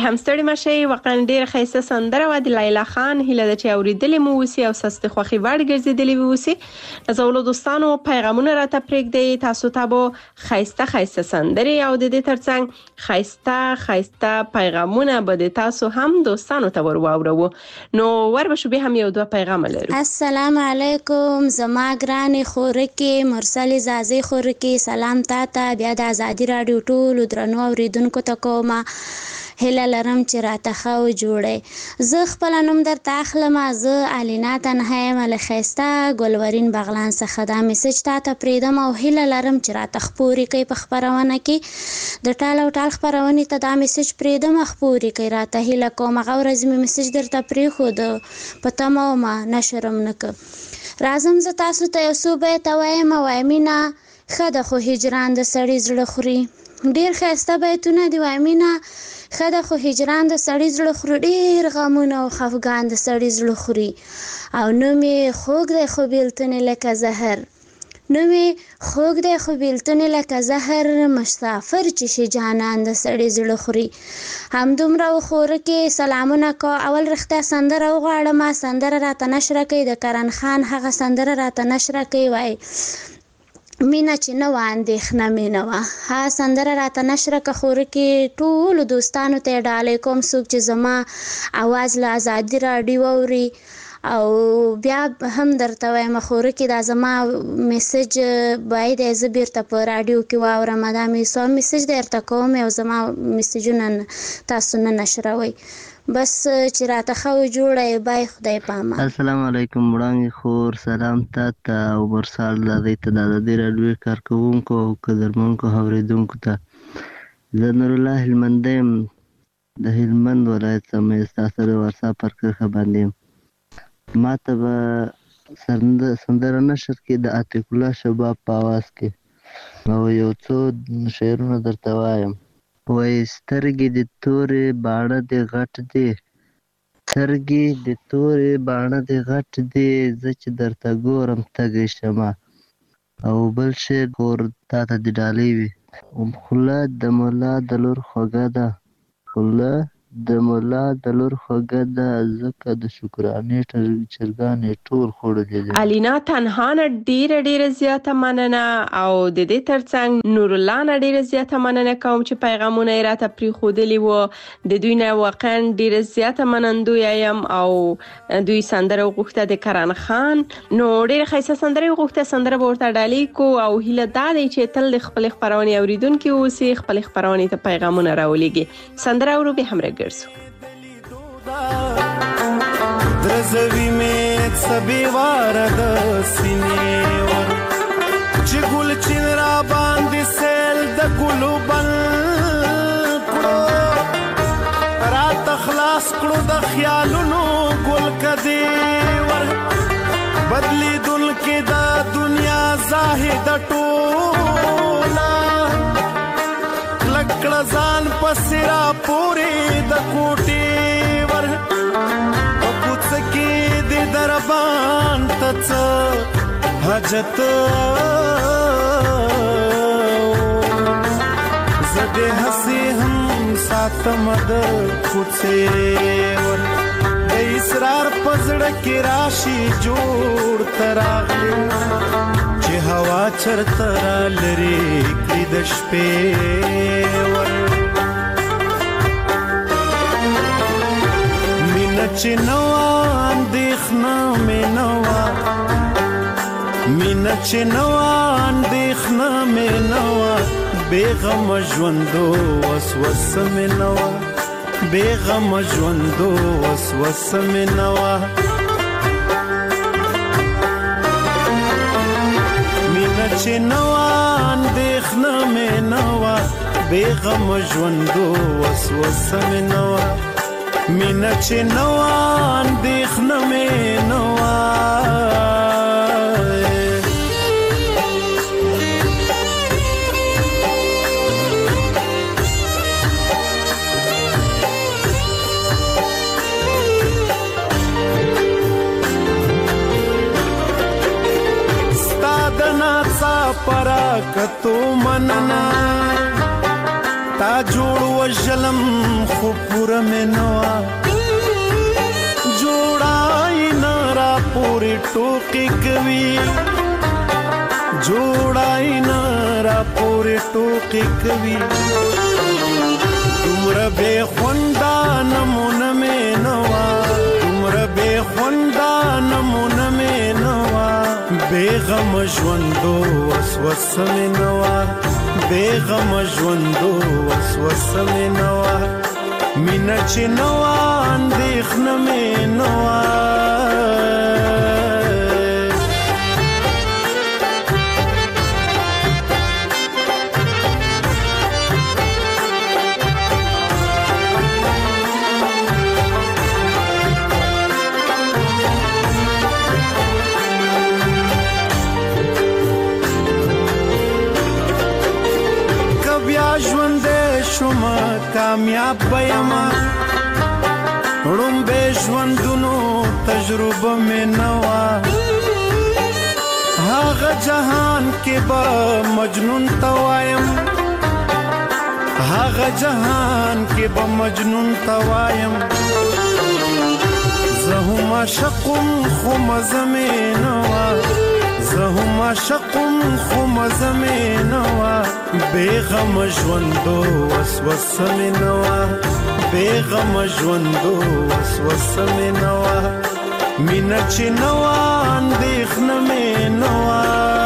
هم ستړي مشي واقعا ډیر ښایسته سندره و د لیلا خان هیله د چې اوریدلې مو وسی او سست خوخي وړ ګرځیدلې وسی زولو دوستانو پیغامونه راته پرېږدي تاسو ته به ښایسته ښایسته سندري او د دې ترڅنګ ښایسته ښایسته پیغامونه به د تاسو هم دوستانو ته ور واورو نو ور به شو به هم یو دوه پیغام لرو. السلام علیکم زما ګرانې خورکې مرسل زازي خورکې سلام تاته بیا د ازادي رادیو ټول درنو اوریدونکو ته کومه هله لرم چې راته خو جوړه زه خپل نوم درته اخلم زه الینا تنهایم له خيستا ګلورین بغلان څخه دا میسج تاته پریدم او هله لرم چې راته خپوري کوي په خبرونه کې د ټال او ټال خبرونه ته دا میسج پریدم خپوري کوي راته هله کوم غوړز می میسج درته پری خو د پته ما ما نشرم نک رازم ز تاسو ته یو به ته وایم وایمینا خده خو هجران د سړی زړه خوري ډیر خسته بیتونه دی وایمینا خده خو هجران د سړی زړه خوري ډیر غمونه او خفګان د سړی زړه خوري او نو می خوګ د خو بیلتنه لکه زهر نو می خوګ د خو بیلتنه لکه زهر مسافر چې شي جانان د سړی زړه خوري هم دومره خور کې سلامونه کو اول رخته سندره وغواړم سندره راته نشر کوي د کرن خان هغه سندره راته نشر کوي وای مینا چې نو اندېښنه مینه وا ها سندره راته نشر که خور کې ټول دوستانو ته ډالې کوم څوک چې زما आवाज له ازادي رادیو اوري او بیا هم درته وایم خور کې دا زما میسج باید از بیرته په رادیو کې واورم دا مې سو میسج درته کوم او زما میسجونه تاسو نه نشروي بس چې راته خو جوړه بای خدای پامه. السلام علیکم وړاندې خور سلام تاته او برسال د دې ته د دې رادیو کارکونکو او قدرمنکو اوریدونکو ته زه نور الله هلمندم د هلمند ولایت سمې تاسو د واتساپ پر کرخه باندې ما ته به سندره نشر کې د عتیق الله شباب په आवाज کې او یو څو شعرونه درته وایم وای سترګې د تورې باڼه د غټ دی سترګې د تورې باڼه د غټ دی زه چې درته ګورم تږی شمه او بل شعر کور تا ته د ډالۍ وي خوله د ملا د لور خوږه ده خوله د ملا د لور خوږه ده ځکه د شکرانې چرګانې ټول خوړلې دي. الینا تنها نه ډیره ډیره زیاته مننه او د دې ترڅنګ نور الله نه ډیره زیاته مننه کوم چې پیغامونه یې راته پریښودلي وو د دوی نه واقعا ډیره زیاته منندوی یم او دوی سندره وغوښته د کرن خان نو ډیره ښایسته سندره وغوښته سندره به ورته ډالۍ کو او هیله دا دی چې تل خپل خبرونه اوریدونکو اوسي خپل خبرونه ته پیغامونه راولېږي سندره ورو به هم درزوی میں سبی وارد سینې ور چې ګل چین را باندې سیل د ګلو بن کړو را تخلاص کړو د خیالونو ګل کدی ور بدلی دل کې د دنیا زاهد ټولا لکړه ځان پسرا پوری د کوټي ور او کوڅ کې د دربان تڅ حاجت زده هسي هم ساتم د کوڅه ور د اسرار پزړه کې راشي جوړ تراغلي چې هوا چرته را لري کې د شپې ور مینه چې نو اندېښنه مې نو مینه چې نو اندېښنه مې نو بیغم ژوندو وسوسه مې نو بیغم ژوندو وسوسه مې نو چې نو اندېښنه مې نو بیغم ژوندو وسوسه مې نو مینه چې نو اندېښنه مې نو پرا کتو مننا تا جوړ وژلم خو پوره مې نه وه جوړای نه را پورې ټوکې کوي جوړای نه را پورې ټوکې کوي دومره بې خونده نمونه مې نه وه دومره بې خونده نمونه مې نه وه بې غمه ژوندو وسوسه مې نه وه بې غمه ژوندو وسوسه مې نه وه مینه چې نه وه اندېښنه مې نه وه کامیاب بېما ړومبې ژوندونو تجربه مې نه وه هغه جهان کې به مجنون ته وایم هغه جهان کې به مجنون ته وایم زه هم عاشقم خو مزه مې نه وه زه هم عاشقم خو مزه مې نه وه بې غمه ژوندو وسوسه مې نه وه بې غمه ژوندو وسوسه مې نه وه مینه چې نه وه اندېښنه مې نه وه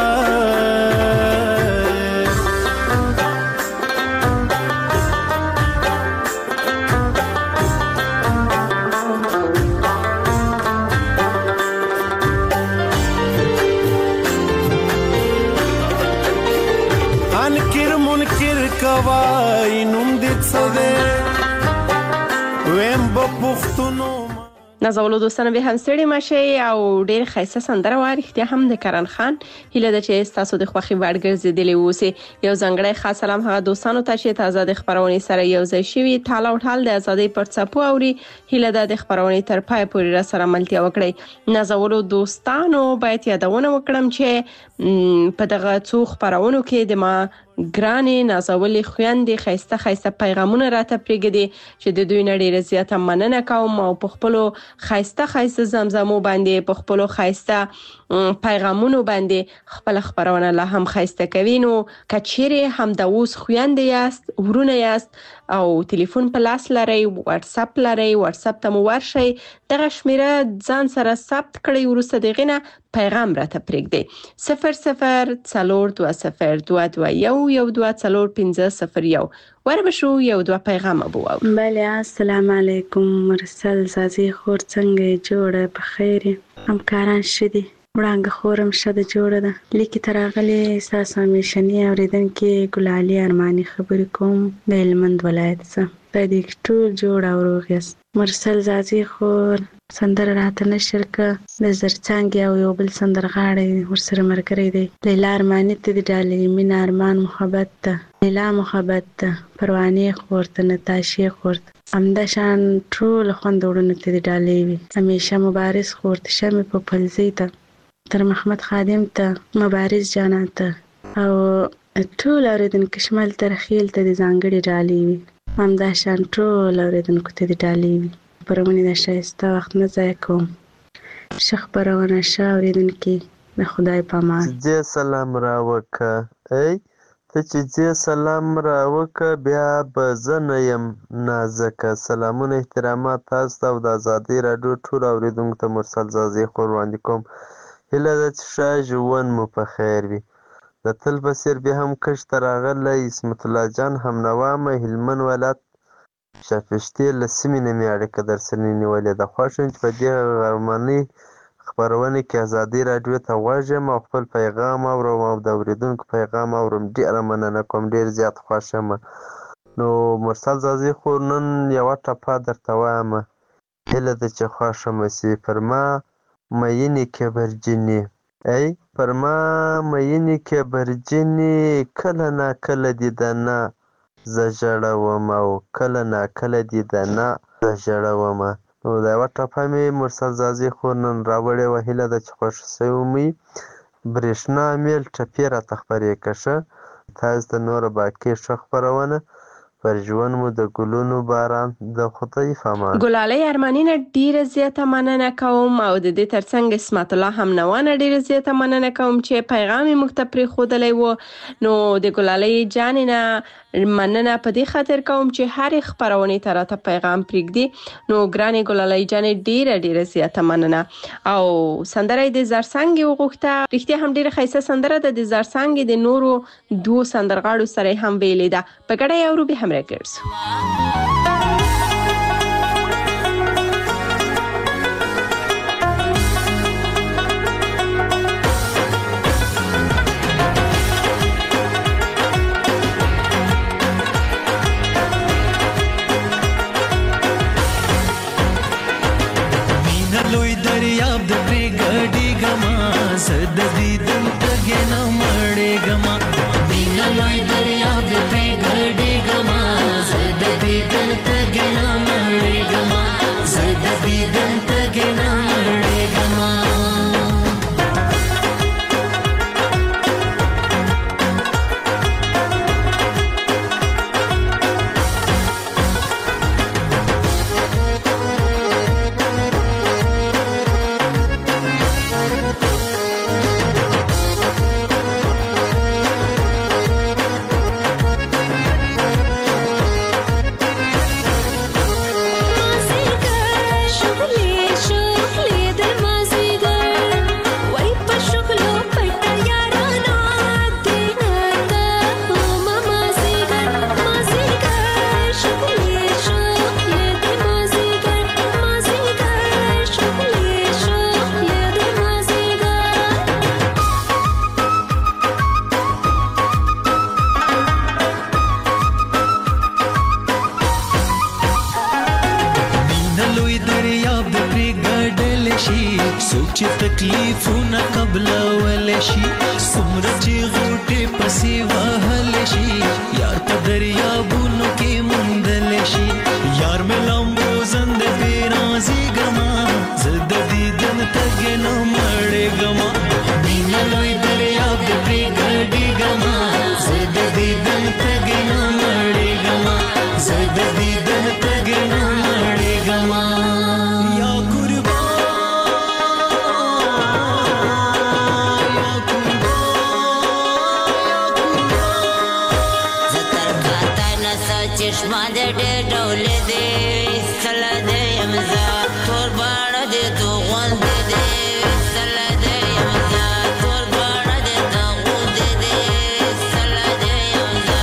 کوای نوم دې څه دی ویم به پښتونو نازولو دوستانو به هم ستړي مشئ او ډېر ښایسته سندره وه رښتیا هم د کرن خان هیله ده چې ستاسو د خوښې وړ ګرځېدلې واوسئ یو ځانګړی خاص سلام هغه دوستانو ته چې تازه د خپرونې سره یو ځای شوي ټال او ټال د ازادۍ پر څپو اوري هیله ده د خپرونې تر پای پورې راسره ملتیا وکړئ نازولو دوستانو باید یادونه وکړم چې په دغه څو خپرونو کې د ما ګرانې نازولې خویندې ښایسته ښایسته پیغامونه راته پرېږدي چې د دوی نه ډېره زیاته مننه کوم او په خپلو ښایسته ښایسته زمزمو باندې په خپلو ښایسته پیغامونو باندې خپل خپرونه لا هم ښایسته کوي نو که چیرې همدا اوس خویندې یاست ورونه یاست او ټلیفون په لاس لرئ واتس اپ لرئ واتس اپ ته مو ورشئ دغه شمیره ځان سره ثبت کړئ وروسته دغې نه پیغام راته پرېږدئ صفر صفر څلور دوه صفر دوه دوه یو یو دوه څلور پنځه صفر یو وربشو یو دوه پیغام ابو او بله السلام علیکم مرسل زازي خور څنګه جوړه په خیر همکاران شدي وړانګه خورم شده جوړه ده لیکي تراغلي ساسو همیشنی اوریدونکي ګلالي ارماني خبرې کوم د هلمند ولایت څخه په دې ټول جوړ او روغ یاست مرسل زازي خور سندره راته نشر که د زرڅانګې او یو بل سندرغاړی ورسره ملګری دی لیلا ارماني ته د ډالۍ مینه ارمان محبت ته لیلا محبت ته پروانې خور ته نتاشې خور ته همداشان ټول خوند وړونو ته د ډالۍ وي همیشه مبارز خور ته شمې په پلزۍ ته تر محمد خادم ته مبارز جانا ته او ټول اوریدونکو شمال تر خیل ته د ځانګړي ډالۍ وي همداشان ټول اوریدونکو ته د ډالۍ وي خپرونې د ښایسته وخت نه ضایع کوم ښه خپرونه ښه اورېدونکي د خدای په امان ځې سلام راوکه ای ته چې ځې سلام راوکه بیا به زه نه یم نازکه سلامونه احترامات تاسو ته او د ازادۍ راډیو ټولو اورېدونکو ته مرسل زازي خور وړاندې کوم هیله ده چې ښه ژوند مو په خیر وي د تل په څېر بیا هم کښت ته راغلی اسمت الله جان همنوا مې هلمند ولایت شاپشتې له سیمې نه مې اړیکه درسره نیولې ده خوښ یم چې په دې غرمنۍ خپرونه کې ازادۍ راډیو ته غوږ یم او خپل پیغام اورم او د اورېدونکو پیغام اورم ډېره مننه کوم ډېر زیات خوښ یم نو مرسل زازي خو نن یوه ټپه درته وایم هیله ده چې خوښه مه سي پر ما مینې کبرجنې ای پر ما مینې کبرجنې کله ناکله دې د نه زه ژړوم او کله ناکله دې د نه زه ژړوم نو دا یوه ټپه مې مرسل زازي خو نن راوړې وه هیله ده چې خوښه سوي مې برېښنا میل ټپې راته خپرې که ښه تاسو ته نوره باقي ښه خپرونه پر ژوند مو د ګلونو باران د خدای فمان. ګلالۍ ارماني نه ډیره زیاته مننه کوم او د دې ترڅنګ اسمت الله هم نوانه ډیره زیاته مننه کوم چې پیغام یې موږ ته پرېښودلی و. نو د ګلالۍ جانې نه مننه په دې خاطر کوم چې هرې خپرونې ته راته پیغام پرېږدي. نو ګرانې ګلالۍ جانې ډیره ډیره زیاته مننه. او سندره یې د زرڅانګې وغوښته. رښتیا هم ډیره ښایسته سندره ده. د زرڅانګې د نورو دوو سندرغاړو سره یې هم ویلې ده. په ګډه یې اورو بیا هم records. مینا لوی دریاب د پری ګډي ګما زد دې دل تګ نه مړې ګما. مینا لوی دریاب د پری ګډي ګما زد دې دل تګ نه مړې ګما. زد دې دل تګ نه مړې ګما. سوچ تکلیفونه قبل ول شي سمره چې غوټه پسې وهل شي یار په دریابونو کې مندل شي یار مې لامبو زند پیرازي ګما زد دې دن تګ نو مړې ګما. مینا لوی دریاب دې پری ګډي ګما زد دې دن تګ نو مړې ګما. زد دې دن تګ نو مړې ګما. چشمه دې ډېر ډولې دي سله دې یم زه تور باڼه دې توغوندې دي سله دې یم زه تور باڼه دې توغوندې دي سله دې یم زه.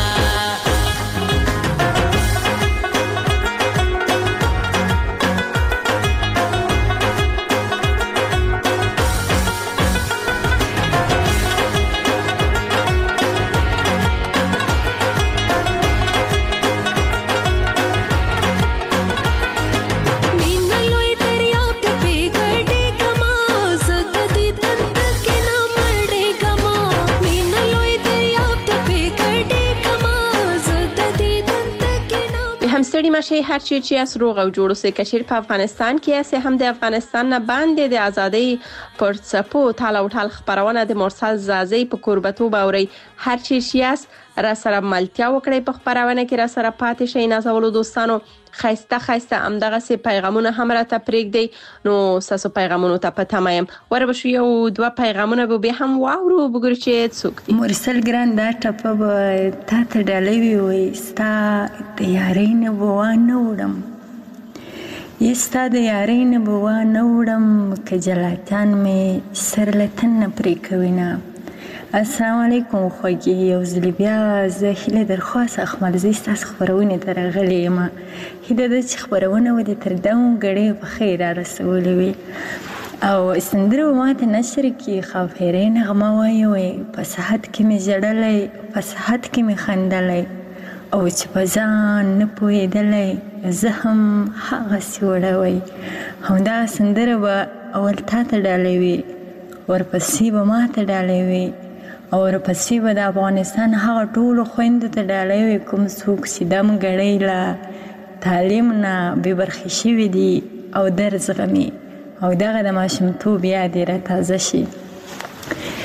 ستړي مشه هر چی چې اس روغ او جوړ اوسئ. کچیر په افغانستان کې اس هم د افغانستان نه باندې د ازادۍ پر څپو ټال او ټال خبرونه د مرسل زازي په قربتو باوري. هر چی چې اس را سره ملتیا وکړي په خبرونه کې را سره پاتې شي. نازولو دوستانو خایسته خایسته امدغه سي پیغامونه هم راته پرېږدي. نو ساسو پیغامونو ته پته مایم وربشو یو دوه پیغامونه به هم واورو وګورو چې څوک دي. مرسل ګران دا ټپه به تا ته ډالوي وي ستا د یارۍ نه به وانه وړم یې ستا د یارۍ نه به وانه وړم که جلاتان مې سر له تن نه پرې کوي نه. السلام علیکم خوږې یو ځل بیا زه هیله درخواست اخمل زه ستاسو خپرونې ته راغلې یم. هیله ده چې خپرونه به دې تر دم ګړۍ په خیر رارسولې وي او سندره به ماته نشر کړي. خاپیرۍ نغمه وایي په صحت کې مې ژړلی په صحت کې مې خندلی او چې په ځان نه پوهېدلی زه هم هغسې وړوی. همدا سندره به اول تا ته ډالوي ورپسې به ماته ډالوي او ورپسې به د افغانستان هغه ټولو خویندو ته ډالوي کوم څوک چې دم ګړۍ له تعلیم نه بې برخې شوي دي او درس زغمي او دغه د ماشومتوب یاد یې را تازه شي.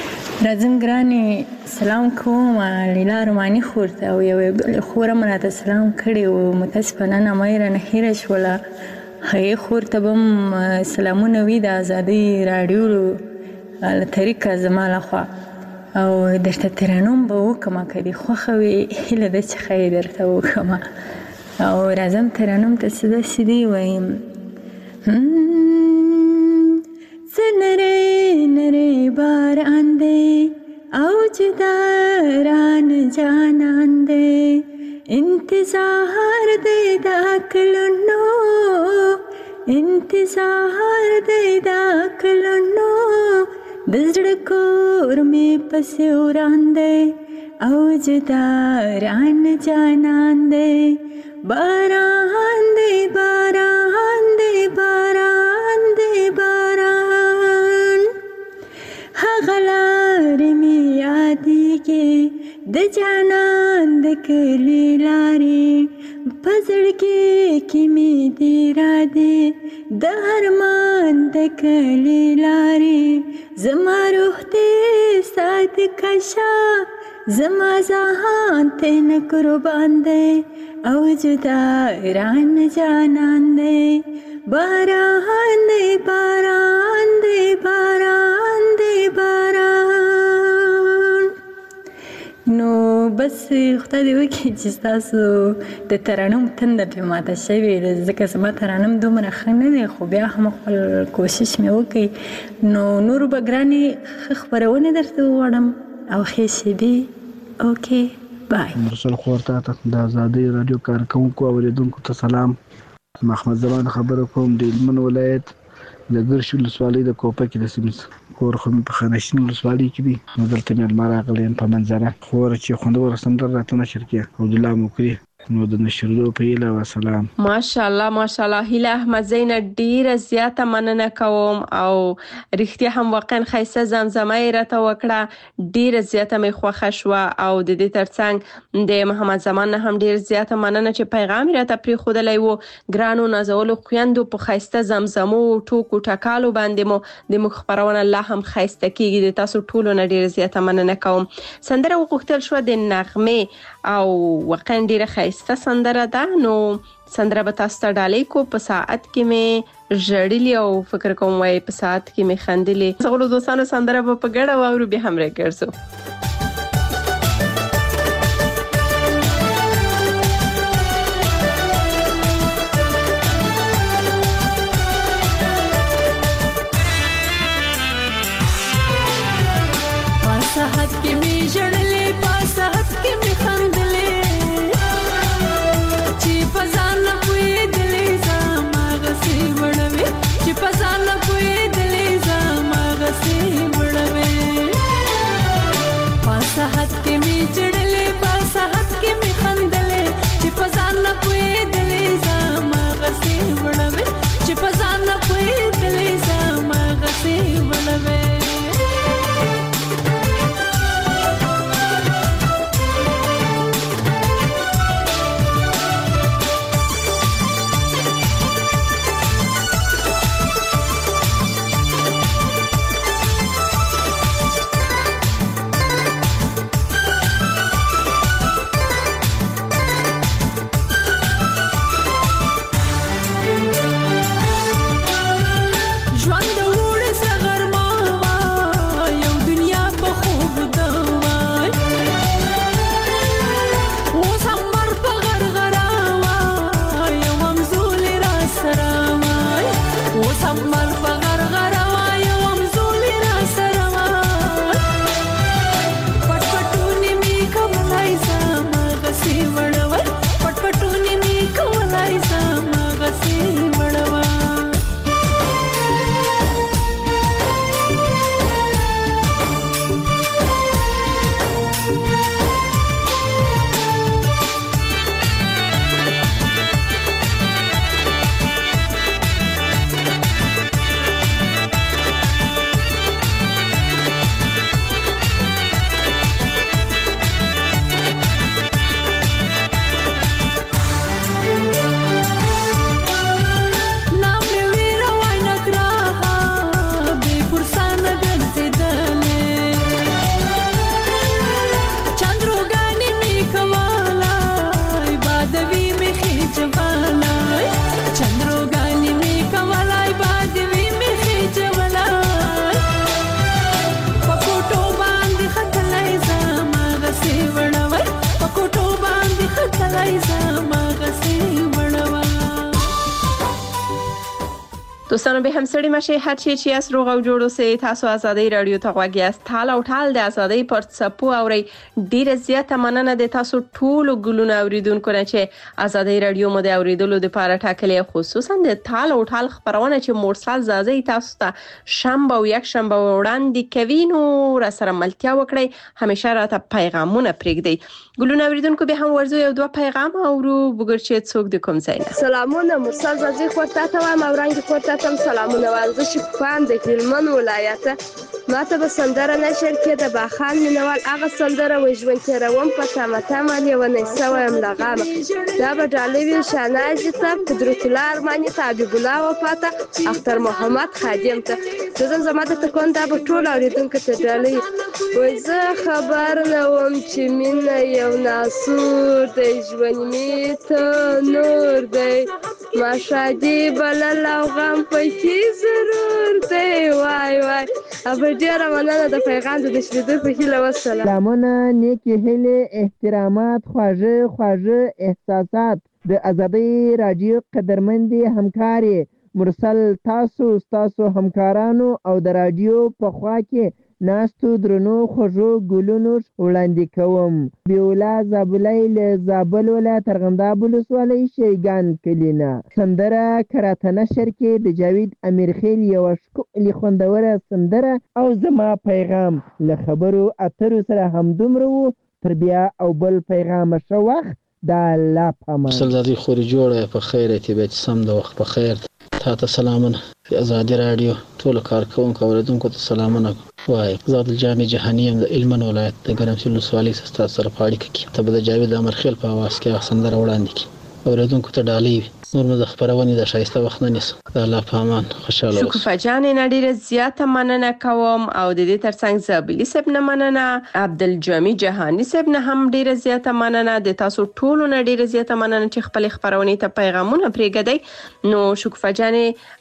راځم ګرانې سلام کوم لیلا روماني خور ته او یوې بلې خور هم راته سلام کړی و متاسفانه نامه یې رانه هېره شوله هغې خور ته به هم سلامونه وي د ازادۍ راډیو له طریقه زما لخوا او درته ترانوم به وکړمه که دې خوښه وي هیله ده چې ښه یې درته وکړمه او راځم ترانوم ته څه داسې دي وایم څه نری نری باران دی او جدا ران جانان دی انتظار دی دا کلونو انتظار دی دا کلونو د زړه کور مې پسې وران دی او جدا ران جانان دی باران دی باران دی باران دی باران هغه لارې مې یادېږي د جانان د کلي لارې په زړګي کې مې دې رادې د ارمان د کلي لارې زما روح دې سات کشا زما ځان ته نه قربان دی او جدا ران جانان دی باران دی باران دی باران دی باران نو بس خدای دې وکړي چې ستاسو د ترانوم تنده پرې ماته شوې ده ځکه زما ترانوم دومره ښه نه دی خو بیا هم خپل کوشش مې وکړي نو نورو به ګرانې ښه خپرونې درته وغواړم او ښې شېبې اوکې بای مرسل خور ته د ازادۍ راډیو کارکوونکو اورېدونکو ته سلام محمد زمان خبره کوم د هلمند ولایت د ګرشي ولسوالۍ د کوپکې د سیمې خور خو مې په خانشین ولسوالۍ کې دي نو دلته مې لمر راغلی یم په منظره خور چې خوندوره سندره راته نشر کړي عبدالله موکري نو د نشردو په هیله وسلام ماشاءالله ماشاءالله هیله احمد زینه ډیره زیاته مننه کوم او رښتیا هم واقعا ښایسته زمزمه یې راته وکړه ډیره زیاته مې خوښه شوه او د دې ترڅنګ د محمد زمان نه هم ډیره زیاته مننه چې پیغام یې راته پرېښودلی و ګرانو نازولو خویندو په ښایسته زمزمو ټوکو ټکالو باندې مو د موږ خپرونه لا هم ښایسته کیږي د تاسو ټولو نه ډیره زیاته مننه کوم سندره وغوښتل شوه د نغمې او واقعا ډیره ښایسته سندره ده نو سندره به تاسو ته ډالۍ کو په ساعت کې مې ژړلي او فکر کوم وای په ساعت کې مې خندلي څغلو دوستانو سندره به په ګډه واورو بیا هم راګرځو په ساعت کې مې ژړلي په ساعت کې مې خندلي چې په ځان پوهېدلې زما غسې وړوي چې په ځان پوهېدلې زما غسې وړوي په دوستانو به همسړی مشه هر چی چې اس روغ او جوړو سه تاسو ازادي رادیو ته غوږی است حال او ټال د ازادي پر څپو اوري ډیر زیاته مننه د تاسو ټول ګلونه اوریدونکو نه چې ازادي رادیو مو د اوریدلو د لپاره ټاکلې خصوصا د ټال او ټال خبرونه چې مرسل زازي تاسو ته شنبه او یک شنبه وړاندې کوي نو را سره ملتیا وکړئ همیشه راته پیغامونه پرېږدئ ګلونه اوریدونکو به هم ورزو یو دوه پیغام اورو بګر چې څوک د کوم ځای نه سلامونه مرسل زازي خورته ته وایم اورنګ خورته تم سلامونه ورزش پام د هلمند ولایت ماته به سندره نشر کې د باخان مینوال هغه سندره و ژوند تیروم په تمه تمه لیونی سویم لغامه دا به ډالوي شانازي ته قدرت الله ارماني ته حبیب الله وفاته اختر محمد خادم ته زه زما د تکون دا به ټول اوریدونکو ته ډالوي وای زه خبر نه وم چې مینه یو ناسور د ژوند می ته نور دی ما شادي بلل او غم پکې ضرور دی وای وای اب ډیره مننه د پیغام د شریدو په هیله وسلام سلامونه نیکی هیله احترامات خواږه خواږه احساسات د ازادي رادیو قدرمندي همکاري مرسل تاسو تاسو همکارانو او د رادیو په خوا کې ناستو درنو خوږو ګلونو وړاندې کوم بیولا زابلای له زابل ولایت ارغنداب ولسوالۍ شیګان کلینا سندره کراته نشر کې د جاوید امیرخیل یو ښکلې خوندوره سندره او زما پیغام له خبرو اترو سره همدومره و تر بیا او بل پیغام شو وخت دا لا پامان سلزادي خوري جوړه په خیر ته سم د وخت په خیر تا ته سلامونه په ازادي رادیو ټول کارکونکو اوریدونکو ته سلامونه وای زاد الجامع جهانیم د هلمند ولایت د ګرمسیر ولسوالۍ سره سره پاړی کې ته د جاوید امرخیل په आवाज کې سندره وړاندې کی اوریدونکو ته ډالۍ نور مو د خبرونه د شایسته وخت نه نیسو د الله په امان خوشاله اوسئ شکر جان نډیره زیاته مننه کوم او د دې ترڅنګ زابلی سب نه مننه عبدالجمی جهانی سب نه هم ډیره زیاته مننه د تاسو ټولو نه ډیره زیاته مننه چې خپل خبرونه ته پیغامونه پرېږدئ نو شکر جان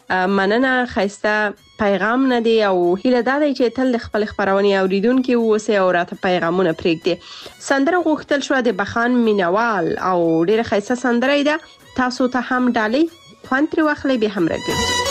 مننه خیسته پیغام نه دی او هیله دا دی چې تل خپل خبرونه اوریدونکو اوسئ او راته پیغامونه پرېږدئ سندره غوښتل شو د بخان مینوال او ډیره خیسته سندره ده تاسو ته هم ډالۍ خوان تر واخلې به هم راګرځي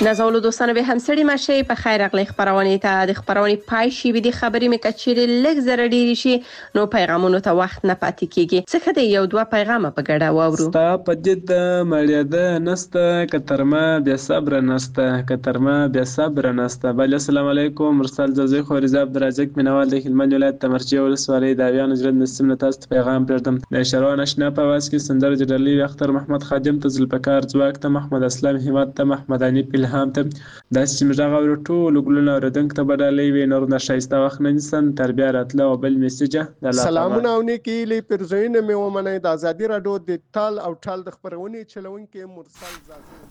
نازولو دوستانو به همسړي مشه په خیر اغلی خبرونه ته د خبرونه پای شي به د خبرې مې کچېرې لږ زره ډېری شي نو پیغامونو ته وخت نه پاتې کیږي څخه د یو دوه پیغامه په ګډه واورو. ستا په جد مړیاده نسته کترما بیا صبر نسته کترما بیا صبر نسته. بل السلام علیکم مرسل زازی خورزه عبدالرزاق مینوال د هلمند ولایت تمرچی ولسوالۍ د اویان جرد نسیم نه تاسو پیغام پرېږدم. د شروان اشنا په واس کې سندره جډلی اختر محمد خادم ته ذوالفقار ځواک ته محمد اسلام همت ته محمد علي الهام ته داسې چې موږ غواړو ټول ګلونه اوریدونکو ته بدلې وي نور نشایسته وخت نه نیسن تربیه راتله او بل میسیجه سلامونه او نیکی لی پرزوینه مې ومنه د ازادي راډیو د تال او ټال د خبرونې چلونکو مرسل زازي